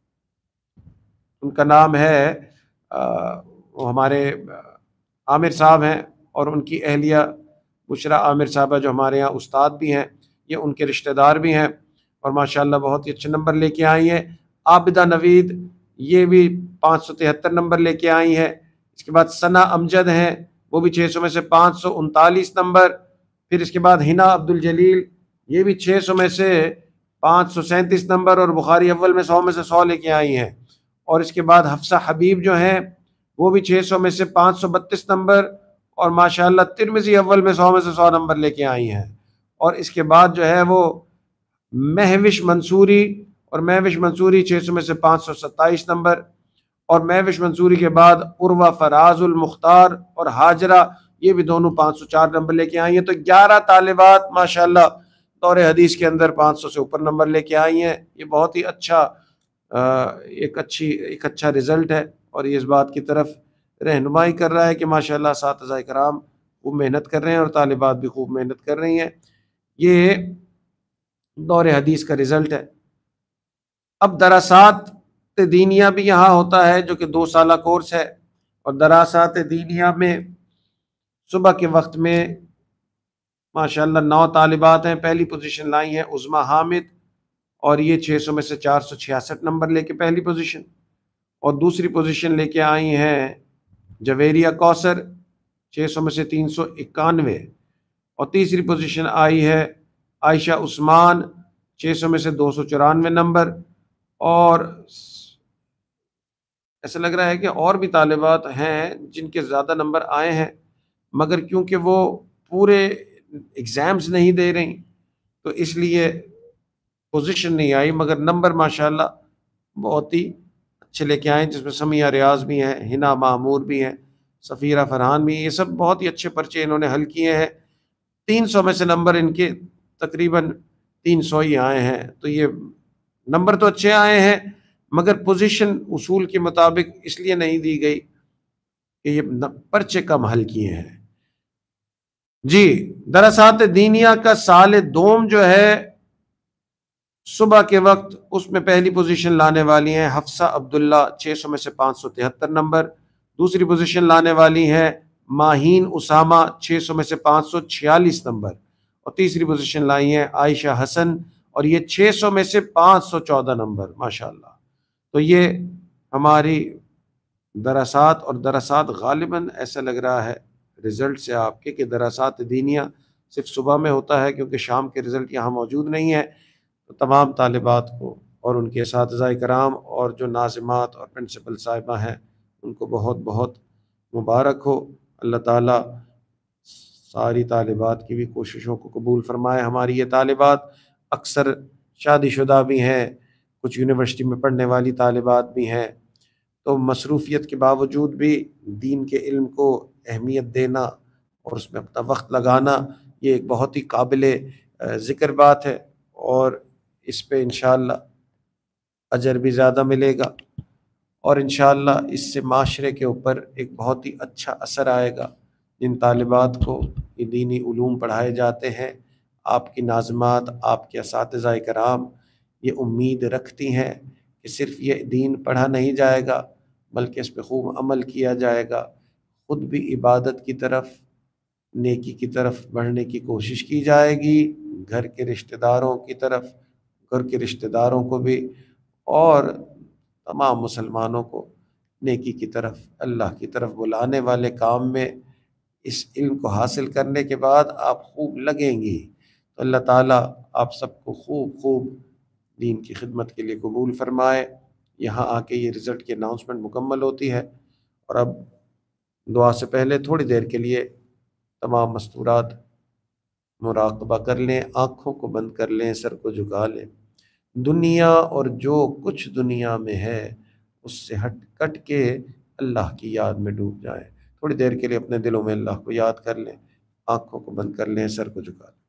A: ان کا نام ہے وہ ہمارے عامر صاحب ہیں، اور ان کی اہلیہ بشرا عامر صاحبہ جو ہمارے یہاں استاد بھی ہیں، یہ ان کے رشتہ دار بھی ہیں، اور ماشاءاللہ بہت ہی اچھے نمبر لے کے آئی ہیں. عابدہ نوید یہ بھی پانچ سو تہتر نمبر لے کے آئی ہیں. اس کے بعد ثنا امجد ہیں، وہ بھی چھ سو میں سے پانچ سو انتالیس نمبر. پھر اس کے بعد ہنا عبد الجلیل، یہ بھی چھ سو میں سے پانچ سو سینتیس نمبر، اور بخاری اول میں سو میں سے سو لے کے آئی ہیں. اور اس کے بعد حفصہ حبیب جو ہیں وہ بھی چھ سو میں سے پانچ سو بتیس نمبر، اور ماشاءاللہ ترمذی اول میں سو میں سے سو نمبر لے کے آئی ہیں. اور اس کے بعد جو ہے وہ مہوش منصوری، اور مہوش منصوری چھ سو میں سے پانچ سو ستائیس نمبر. اور مہوش منصوری کے بعد عروہ فراز المختار اور ہاجرہ، یہ بھی دونوں پانچ سو چار نمبر لے کے آئی ہیں. تو گیارہ طالبات ماشاءاللہ دور حدیث کے اندر پانچ سو سے اوپر نمبر لے کے آئی ہیں. یہ بہت ہی اچھا ایک اچھی ایک اچھا رزلٹ ہے، اور یہ اس بات کی طرف رہنمائی کر رہا ہے کہ ماشاءاللہ اساتذہ کرام خوب محنت کر رہے ہیں اور طالبات بھی خوب محنت کر رہی ہیں. یہ دور حدیث کا رزلٹ ہے. اب دراسات دینیہ بھی یہاں ہوتا ہے جو کہ دو سالہ کورس ہے، اور دراسات دینیہ میں صبح کے وقت میں ماشاءاللہ نو طالبات ہیں. پہلی پوزیشن لائی ہیں عظمیٰ حامد، اور یہ چھ سو میں سے چار سو چھیاسٹھ نمبر لے کے پہلی پوزیشن. اور دوسری پوزیشن لے کے آئی ہیں جویریہ کوثر، چھ سو میں سے تین سو اکانوے. اور تیسری پوزیشن آئی ہے عائشہ عثمان چھ سو میں سے دو سو چورانوے نمبر، اور ایسا لگ رہا ہے کہ اور بھی طالبات ہیں جن کے زیادہ نمبر آئے ہیں، مگر کیونکہ وہ پورے ایگزامز نہیں دے رہی تو اس لیے پوزیشن نہیں آئی، مگر نمبر ماشاءاللہ بہت ہی اچھے لے کے آئے، جس میں سمیہ ریاض بھی ہیں، ہنا معمور بھی ہیں، سفیرہ فرحان بھی ہیں۔ یہ سب بہت ہی اچھے پرچے انہوں نے حل کیے ہیں۔ تین سو میں سے نمبر ان کے تقریباً تین سو ہی آئے ہیں، تو یہ نمبر تو اچھے آئے ہیں، مگر پوزیشن اصول کے مطابق اس لیے نہیں دی گئی کہ یہ پرچے کم حل کیے ہیں۔ جی، دراسات دینیہ کا سال دوم جو ہے صبح کے وقت، اس میں پہلی پوزیشن لانے والی ہیں حفصہ عبداللہ چھ سو میں سے پانچ سو تہتر نمبر، دوسری پوزیشن لانے والی ہیں ماہین اسامہ چھ سو میں سے پانچ سو چھیالیس نمبر، اور تیسری پوزیشن لائی ہیں عائشہ حسن، اور یہ چھ سو میں سے پانچ سو چودہ نمبر ماشاءاللہ۔ تو یہ ہماری دراسات، اور دراسات غالباً ایسا لگ رہا ہے رزلٹ سے آپ کے کہ دراسات دینیہ صرف صبح میں ہوتا ہے، کیونکہ شام کے رزلٹ یہاں موجود نہیں ہے۔ تو تمام طالبات کو اور ان کے اساتذہ کرام اور جو ناظمات اور پرنسپل صاحبہ ہیں ان کو بہت بہت مبارک ہو۔ اللہ تعالیٰ ساری طالبات کی بھی کوششوں کو قبول فرمائے۔ ہماری یہ طالبات اکثر شادی شدہ بھی ہیں، کچھ یونیورسٹی میں پڑھنے والی طالبات بھی ہیں، تو مصروفیت کے باوجود بھی دین کے علم کو اہمیت دینا اور اس میں اپنا وقت لگانا، یہ ایک بہت ہی قابل ذکر بات ہے، اور اس پہ انشاءاللہ اجر بھی زیادہ ملے گا، اور انشاءاللہ اس سے معاشرے کے اوپر ایک بہت ہی اچھا اثر آئے گا۔ جن طالبات کو یہ دینی علوم پڑھائے جاتے ہیں، آپ کی ناظمات، آپ کے اساتذہ کرام یہ امید رکھتی ہیں کہ صرف یہ دین پڑھا نہیں جائے گا بلکہ اس پہ خوب عمل کیا جائے گا، خود بھی عبادت کی طرف، نیکی کی طرف بڑھنے کی کوشش کی جائے گی، گھر کے رشتہ داروں کی طرف، گھر کے رشتہ داروں کو بھی، اور تمام مسلمانوں کو نیکی کی طرف، اللہ کی طرف بلانے والے کام میں اس علم کو حاصل کرنے کے بعد آپ خوب لگیں گی، تو اللہ تعالیٰ آپ سب کو خوب خوب دین کی خدمت کے لیے قبول فرمائے۔ یہاں آ کے یہ رزلٹ کی اناؤنسمنٹ مکمل ہوتی ہے، اور اب دعا سے پہلے تھوڑی دیر کے لیے تمام مستورات مراقبہ کر لیں، آنکھوں کو بند کر لیں، سر کو جھکا لیں، دنیا اور جو کچھ دنیا میں ہے اس سے ہٹ کٹ کے اللہ کی یاد میں ڈوب جائیں۔ تھوڑی دیر کے لیے اپنے دلوں میں اللہ کو یاد کر لیں، آنکھوں کو بند کر لیں، سر کو جھکا لیں۔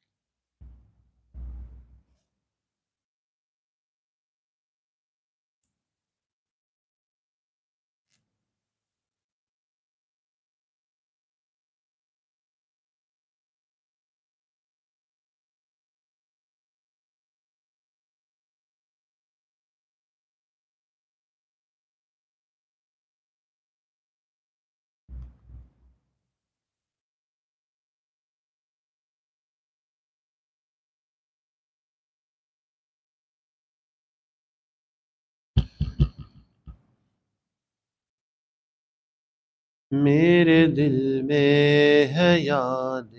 A: میرے دل میں ہے یاد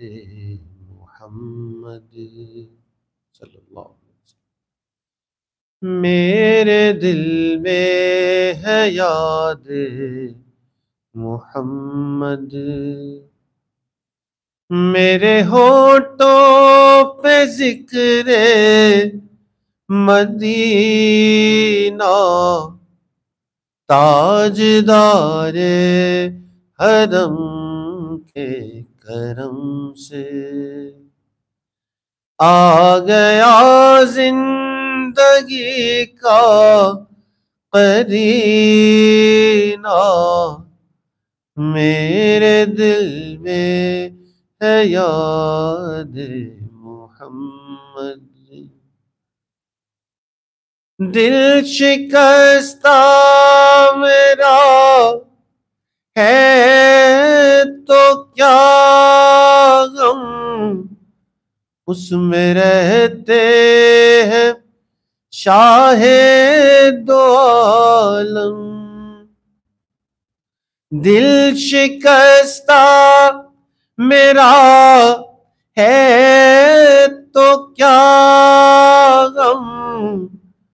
A: محمد صلی اللہ علیہ وسلم، میرے دل میں ہے یاد محمد، میرے ہونٹوں پہ ذکر مدینہ، تاجدار حرم کے کرم سے آ گیا زندگی کا قرینہ، میرے دل میں ہے یاد محمد، دل شکستہ میرا ہے تو کیا غم، اس میں رہتے ہیں شاہ دو عالم، دل شکستہ میرا ہے تو کیا غم